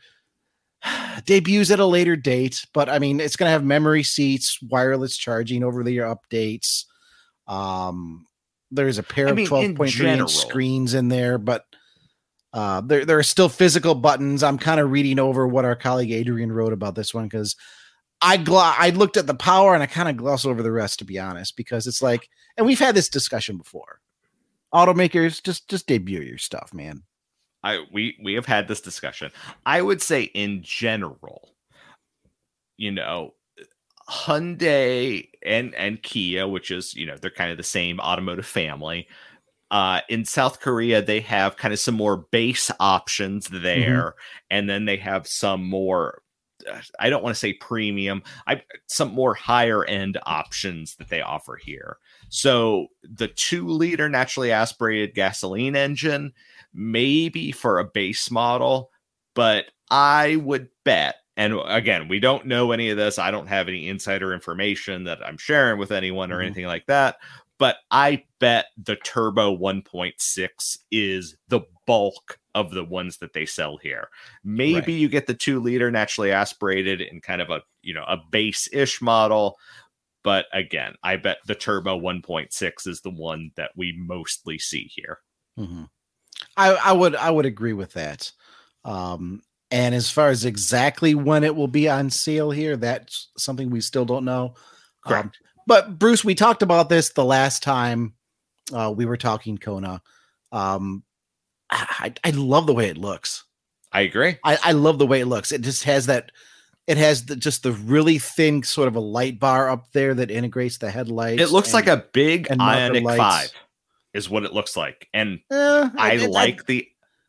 debuts at a later date. But I mean, it's going to have memory seats, wireless charging, over-the-air updates. Um, there's a pair I mean, of twelve point three inch screens in there, but uh, there there are still physical buttons. I'm kind of reading over what our colleague Adrian wrote about this one because I gl- I looked at the power and I kind of glossed over the rest, to be honest, because it's like, and we've had this discussion before. Automakers, just just debut your stuff, man. I we we have had this discussion. I would say in general, you know, Hyundai and and Kia, which is, you know, they're kind of the same automotive family. Uh, in South Korea, they have kind of some more base options there, mm-hmm. and then they have some more. I don't want to say premium, I some more higher end options that they offer here. So the two liter naturally aspirated gasoline engine, maybe for a base model, but I would bet, and again, we don't know any of this. I don't have any insider information that I'm sharing with anyone or mm-hmm. anything like that. But I bet the turbo one point six is the bulk of the ones that they sell here. Maybe right. you get the two liter naturally aspirated in kind of a, you know, a base-ish model. But again, I bet the turbo one point six is the one that we mostly see here. Mm-hmm. I, I would, I would agree with that. Um, and as far as exactly when it will be on sale here, that's something we still don't know. Correct. Um, But Bruce, we talked about this the last time uh, we were talking Kona. Um, I, I love the way it looks. I agree. I, I love the way it looks. It just has that. It has the, just the really thin sort of a light bar up there that integrates the headlights. It looks and, like a big Ioniq five, is what it looks like, and uh, I it, like I, the.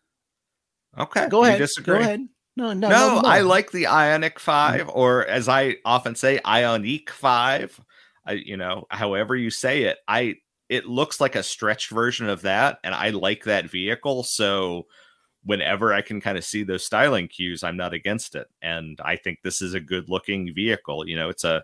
Okay, go ahead. Disagree. Go ahead. No, no, no, no, no. I like the Ioniq five, mm-hmm. or as I often say, Ioniq five. I, you know, however you say it, I it looks like a stretched version of that, and I like that vehicle. So whenever I can kind of see those styling cues, I'm not against it. And I think this is a good looking vehicle. You know, it's a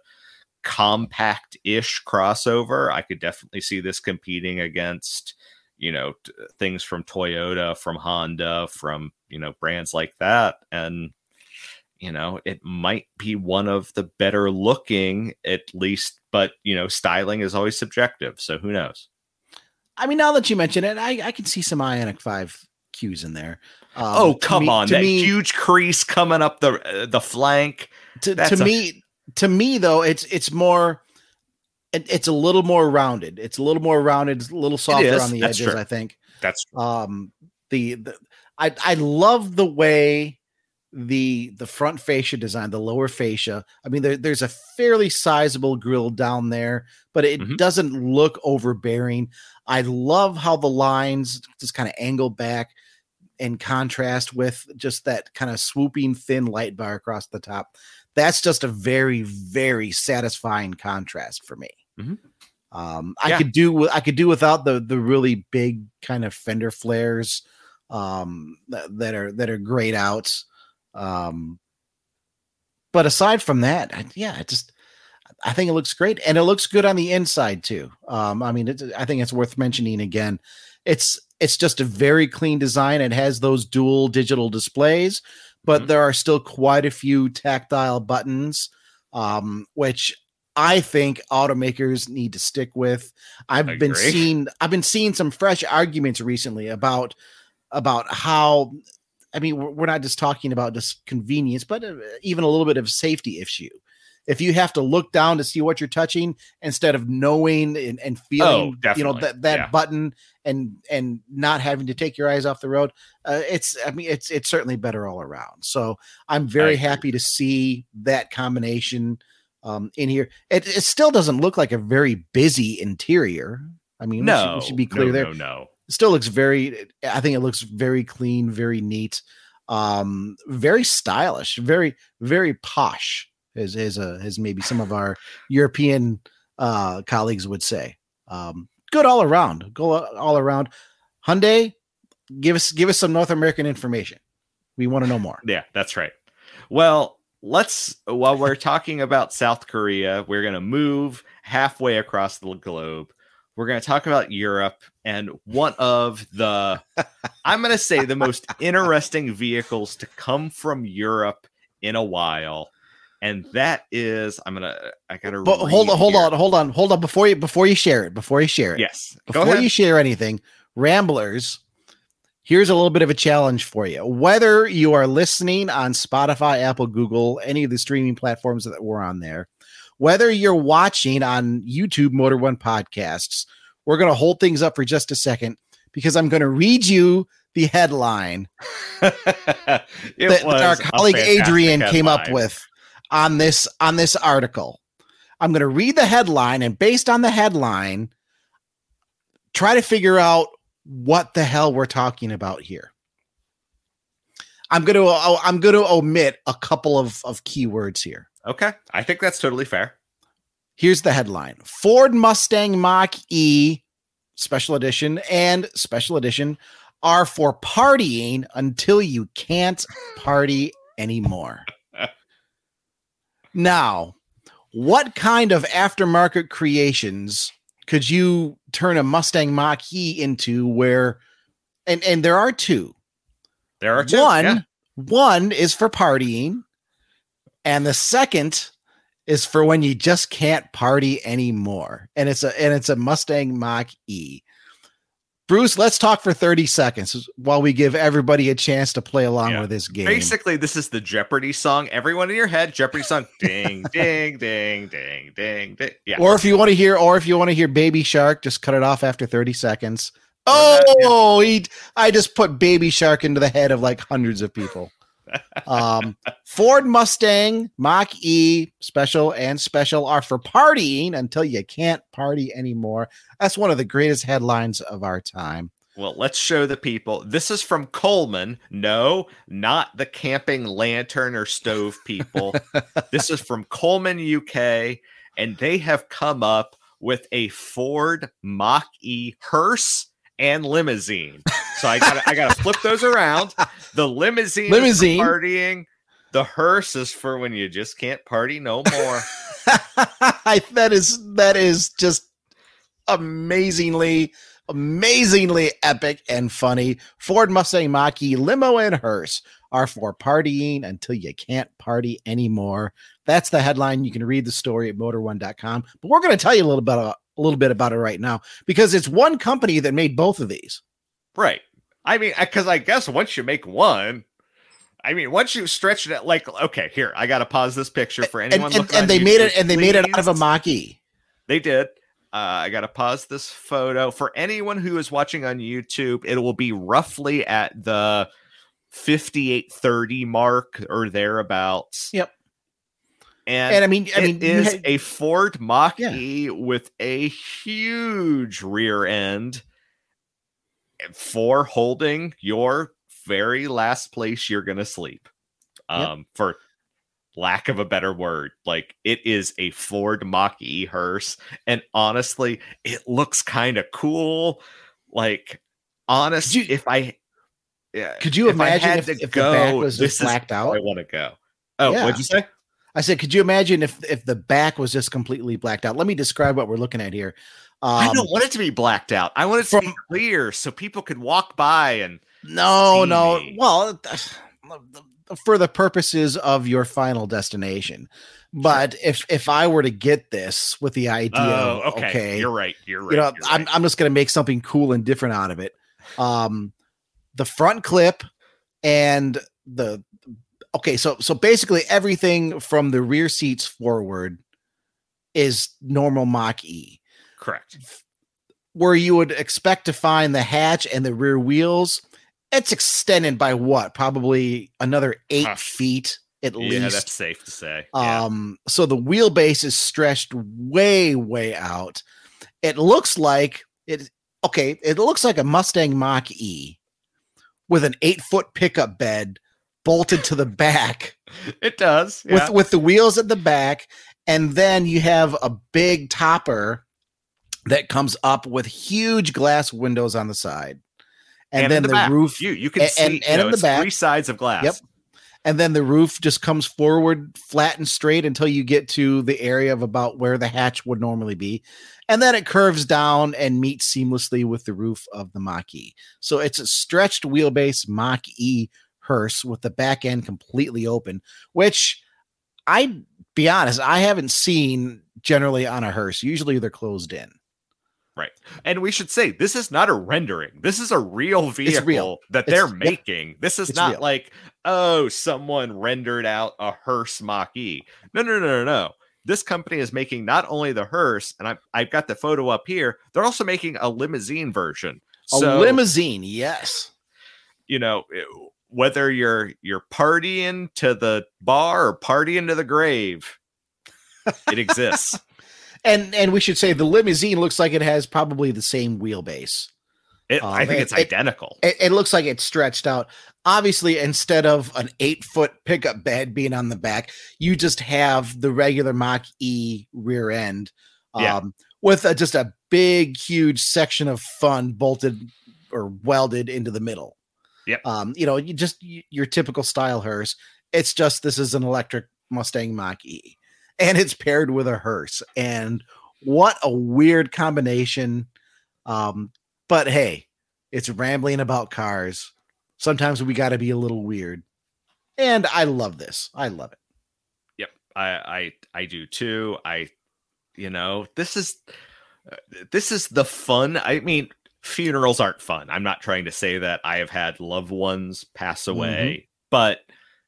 compact-ish crossover. I could definitely see this competing against, you know, t- things from Toyota, from Honda, from, you know, brands like that. And you know, it might be one of the better looking, at least, but, you know, styling is always subjective. So who knows? I mean, now that you mention it, I, I can see some Ioniq five cues in there. Um, oh, come me, on. That me, huge crease coming up the uh, the flank. To, to a- me, to me, though, it's it's more, it, it's a little more rounded. It's a little more rounded, it's a little softer on the That's edges, true. I think. That's true. Um, the, the I, I love the way the the front fascia design, the lower fascia. I mean, there, there's a fairly sizable grill down there, but it mm-hmm. doesn't look overbearing. I love how the lines just kind of angle back in contrast with just that kind of swooping thin light bar across the top. That's just a very, very satisfying contrast for me. Mm-hmm. Um, I yeah. could do I could do without the the really big kind of fender flares um, that, that are that are grayed out. Um, but aside from that, I, yeah, it just, I think it looks great, and it looks good on the inside too. Um, I mean, it, I think it's worth mentioning again. It's, it's just a very clean design. It has those dual digital displays, but mm-hmm. there are still quite a few tactile buttons, um, which I think automakers need to stick with. I've I been agree. seeing, I've been seeing some fresh arguments recently about, about how, I mean, we're not just talking about just convenience, but even a little bit of safety issue. If you have to look down to see what you're touching instead of knowing and, and feeling, oh, you know, that, that yeah. button and, and not having to take your eyes off the road, uh, it's, I mean, it's, it's certainly better all around. So I'm very happy to see that combination um, in here. It, it still doesn't look like a very busy interior. I mean, no, we should, we should be clear no, there. No, no. It still looks very, I think it looks very clean, very neat. Um, very stylish, very, very posh, as, as, a, as maybe some of our European uh, colleagues would say. Um, good all around, go all around. Hyundai, give us, give us some North American information. We want to know more. Yeah, that's right. Well, let's, while we're talking about South Korea, we're going to move halfway across the globe. We're going to talk about Europe and one of the, I'm going to say the most interesting vehicles to come from Europe in a while. And that is, I'm going to, I got to hold on, hold on, hold on, hold on. Before you, before you share it, before you share it. Yes. Before you share anything, Ramblers, here's a little bit of a challenge for you. Whether you are listening on Spotify, Apple, Google, any of the streaming platforms that we're on there, whether you're watching on YouTube, Motor One Podcasts, we're going to hold things up for just a second because I'm going to read you the headline that, that our colleague Adrian headline. came up with on this, on this article. I'm going to read the headline, and based on the headline, try to figure out what the hell we're talking about here. I'm going to, I'm going to omit a couple of, of keywords here. Okay. I think that's totally fair. Here's the headline. Ford Mustang Mach-E Special Edition and Special Edition are for partying until you can't party anymore. Now, what kind of aftermarket creations could you turn a Mustang Mach-E into where, and, and there are two. There are two. One, yeah. one is for partying. And the second is for when you just can't party anymore. And it's a and it's a Mustang Mach-E. Bruce, let's talk for thirty seconds while we give everybody a chance to play along yeah. with this game. Basically, this is the Jeopardy song. Everyone in your head, Jeopardy song. Ding, ding, ding, ding, ding, ding. Yeah. Or if you want to hear, or if you want to hear Baby Shark, just cut it off after thirty seconds. Oh, he, I just put Baby Shark into the head of like hundreds of people. um, Ford Mustang Mach-E Special and Special are for partying until you can't party anymore. That's one of the greatest headlines of our time. Well, let's show the people. This is from Coleman. No, not the camping lantern or stove people. This is from Coleman, U K, and they have come up with a Ford Mach-E hearse and limousine. So I got I got to flip those around. The limousine, limousine. Is for partying. The hearse is for when you just can't party no more. I, that is that is just amazingly, amazingly epic and funny. Ford Mustang Mach-E limo and hearse are for partying until you can't party anymore. That's the headline. You can read the story at motor one dot com. But we're going to tell you a little bit about, a little bit about it right now because it's one company that made both of these. Right. I mean, because I guess once you make one, I mean, once you stretch it, like, okay, here, I got to pause this picture for anyone. And, and, and they YouTube, made it, and they please. made it out of a Mach-E. They did. Uh, I got to pause this photo for anyone who is watching on YouTube. It will be roughly at the fifty-eight thirty mark or thereabouts. Yep. And, and I mean, I mean, it is had, a Ford Mach-E yeah. with a huge rear end for holding your very last place you're going to sleep. Um, yep. For lack of a better word, like it is a Ford Mach-E hearse. And honestly, it looks kind of cool. Like, honest, you, if I, yeah, could you imagine if, if go, the back was just blacked out? I want to go. Oh, yeah. What'd you say? I said, could you imagine if, if the back was just completely blacked out? Let me describe what we're looking at here. Um, I don't want it to be blacked out. I want it to from, be clear so people could walk by and no, see no. me. Well, for the purposes of your final destination. But sure. if if I were to get this with the idea, oh, of, okay. okay, you're right. You're right. You know, you're I'm right. I'm just going to make something cool and different out of it. Um, the front clip and the okay, so so basically everything from the rear seats forward is normal Mach-E. Correct. Where you would expect to find the hatch and the rear wheels, it's extended by what? Probably another eight huh. feet at yeah, least. Yeah, that's safe to say. Um, yeah. So the wheelbase is stretched way, way out. It looks like it. Okay, it looks like a Mustang Mach-E with an eight foot pickup bed bolted to the back. It does. With Yeah. with the wheels at the back, and then you have a big topper that comes up with huge glass windows on the side. And, and then the, the back. roof you you can and, see and, you and know, in the it's back, three sides of glass. Yep. And then the roof just comes forward flat and straight until you get to the area of about where the hatch would normally be. And then it curves down and meets seamlessly with the roof of the Mach-E. So it's a stretched wheelbase Mach-E hearse with the back end completely open, which I be honest, I haven't seen generally on a hearse. Usually they're closed in. Right. And we should say this is not a rendering. This is a real vehicle real. that It's- they're yep. making. This is It's not real. like, oh, someone rendered out a hearse Mach-E. No, no, no, no, no. This company is making not only the hearse, and I've, I've got the photo up here, they're also making a limousine version. A So, limousine, yes. you know, it- whether you're you're partying to the bar or partying to the grave, it exists. And and we should say the limousine looks like it has probably the same wheelbase. It, Um, I think it- it's it- identical. It, it looks like it's stretched out. Obviously, instead of an eight foot pickup bed being on the back, you just have the regular Mach-E rear end, um, Yeah. with a, just a big, huge section of fun bolted or welded into the middle. Yep. Um, you know, you just y- your typical style hearse. It's just this is an electric Mustang Mach-E, and it's paired with a hearse. And what a weird combination. Um, but hey, it's rambling about cars. Sometimes we got to be a little weird. And I love this. I love it. Yep, I, I I do too. I, you know, this is uh, this is the fun. I mean, funerals aren't fun. I'm not trying to say that I have had loved ones pass away, but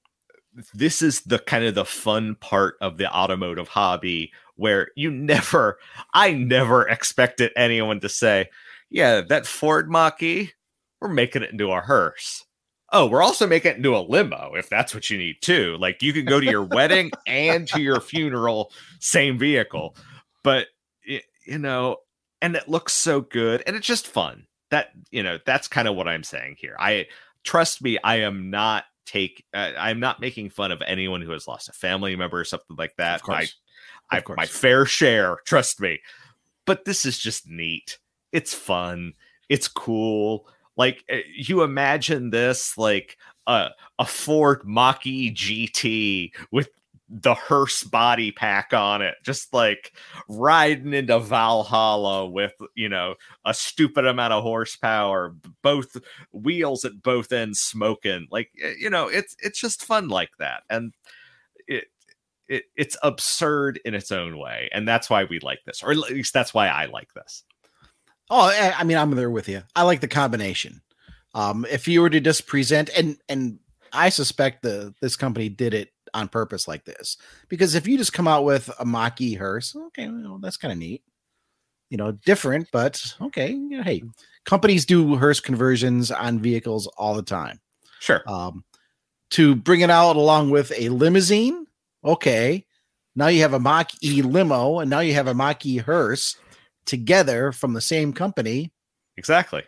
this is the kind of the fun part of the automotive hobby where you never, I never expected anyone to say, yeah, that Ford Mach-E, we're making it into a hearse. Oh, we're also making it into a limo if that's what you need too. Like you can go to your wedding and to your funeral, same vehicle. But, y- you know, and it looks so good and it's just fun. That, you know, that's kind of what I'm saying here. I trust me, I am not take, uh, I'm not making fun of anyone who has lost a family member or something like that. Of course. I, I Of course. my fair share, trust me. But this is just neat. It's fun. It's cool. Like uh, you imagine this like uh, a Ford Mach-E G T with the hearse body pack on it, just like riding into Valhalla with, you know, a stupid amount of horsepower, both wheels at both ends smoking. Like, you know, it's it's just fun like that. And it it it's absurd in its own way. And that's why we like this, or at least that's why I like this. Oh, I I mean, I'm there with you. I like the combination. Um, if you were to just present, and and I suspect the this company did it on purpose like this, because if you just come out with a Mach-E hearse, okay, well, that's kind of neat. You know, different, but okay. You know, hey, companies do hearse conversions on vehicles all the time. Sure. Um, to bring it out along with a limousine, okay. Now you have a Mach-E limo, and now you have a Mach-E hearse together from the same company. Exactly.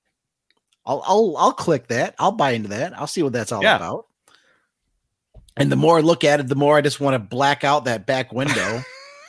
I'll I'll I'll click that. I'll buy into that. I'll see what that's all Yeah. about. And the more I look at it, the more I just want to black out that back window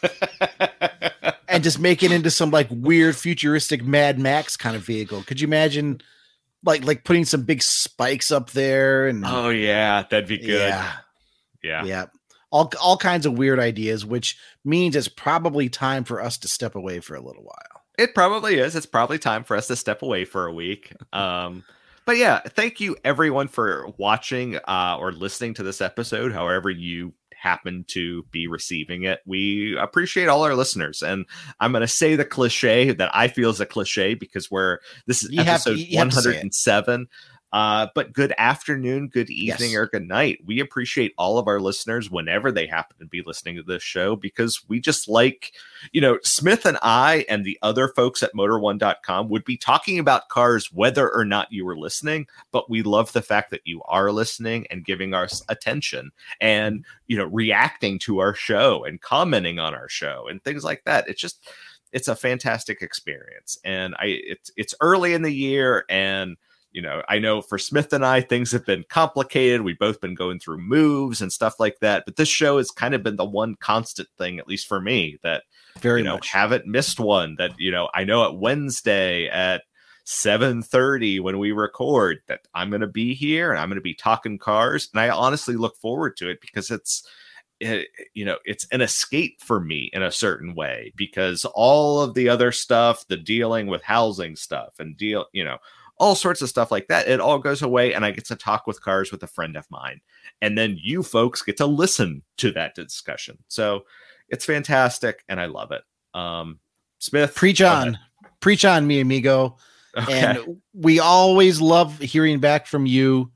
and just make it into some like weird futuristic Mad Max kind of vehicle. Could you imagine like like putting some big spikes up there and Oh yeah, that'd be good. yeah, Yeah. yeah. All all kinds of weird ideas, which means it's probably time for us to step away for a little while. It probably is. It's probably time for us to step away for a week. Um, but yeah, thank you everyone for watching uh, or listening to this episode, however you happen to be receiving it. We appreciate all our listeners. And I'm going to say the cliche that I feel is a cliche because we're, this is You have to- episode you have to say it. one hundred seven. Uh, but good afternoon, good evening, Yes. or good night. We appreciate all of our listeners whenever they happen to be listening to this show because we just like, you know, Smith and I and the other folks at motor one dot com would be talking about cars whether or not you were listening, but we love the fact that you are listening and giving us attention and, you know, reacting to our show and commenting on our show and things like that. It's just, it's a fantastic experience. And I, it's, it's early in the year and you know, I know for Smith and I, things have been complicated. We've both been going through moves and stuff like that. But this show has kind of been the one constant thing, at least for me, that very you know, much haven't missed one. That, you know, I know at Wednesday at seven thirty when we record that I'm going to be here and I'm going to be talking cars. And I honestly look forward to it because it's, it, you know, it's an escape for me in a certain way, because all of the other stuff, the dealing with housing stuff and deal, you know, all sorts of stuff like that, it all goes away and I get to talk with cars with a friend of mine. And then you folks get to listen to that discussion. So it's fantastic and I love it. Um, Smith, preach on, preach on, mi amigo. Okay. And we always love hearing back from you.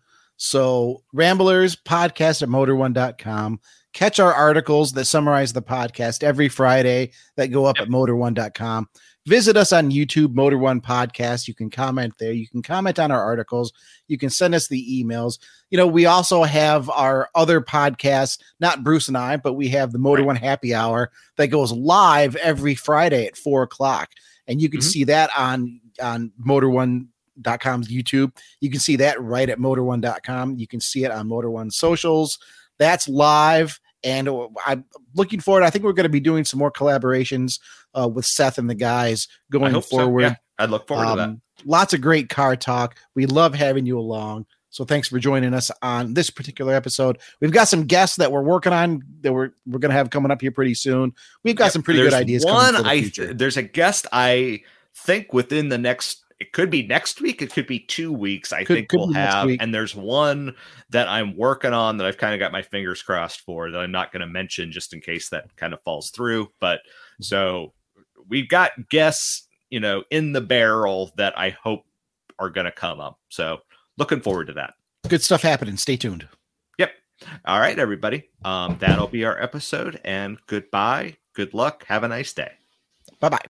So Ramblers podcast at motor one dot com. Catch our articles that summarize the podcast every Friday that go up yep. at motor one dot com. Visit us on YouTube, Motor One Podcast. You can comment there. You can comment on our articles. You can send us the emails. You know, we also have our other podcasts, not Bruce and I, but we have the Motor right. One Happy Hour that goes live every Friday at four o'clock. And you can mm-hmm. see that on, on motor one dot com's YouTube. You can see that right at motor one dot com. You can see it on Motor One socials. That's live. And I'm looking forward. I think we're going to be doing some more collaborations uh, with Seth and the guys going forward. So. Yeah, I'd look forward um, to that. Lots of great car talk. We love having you along. So thanks for joining us on this particular episode. We've got some guests that we're working on that we're we're going to have coming up here pretty soon. We've got yep, some pretty good ideas. One, coming for the I future. There's a guest I think within the next. It could be next week. It could be two weeks. I could, think could we'll have. And there's one that I'm working on that I've kind of got my fingers crossed for that I'm not going to mention just in case that kind of falls through. But so we've got guests, you know, in the barrel that I hope are going to come up. So looking forward to that. Good stuff happening. Stay tuned. Yep. All right, everybody. Um, that'll be our episode. And goodbye. Good luck. Have a nice day. Bye-bye.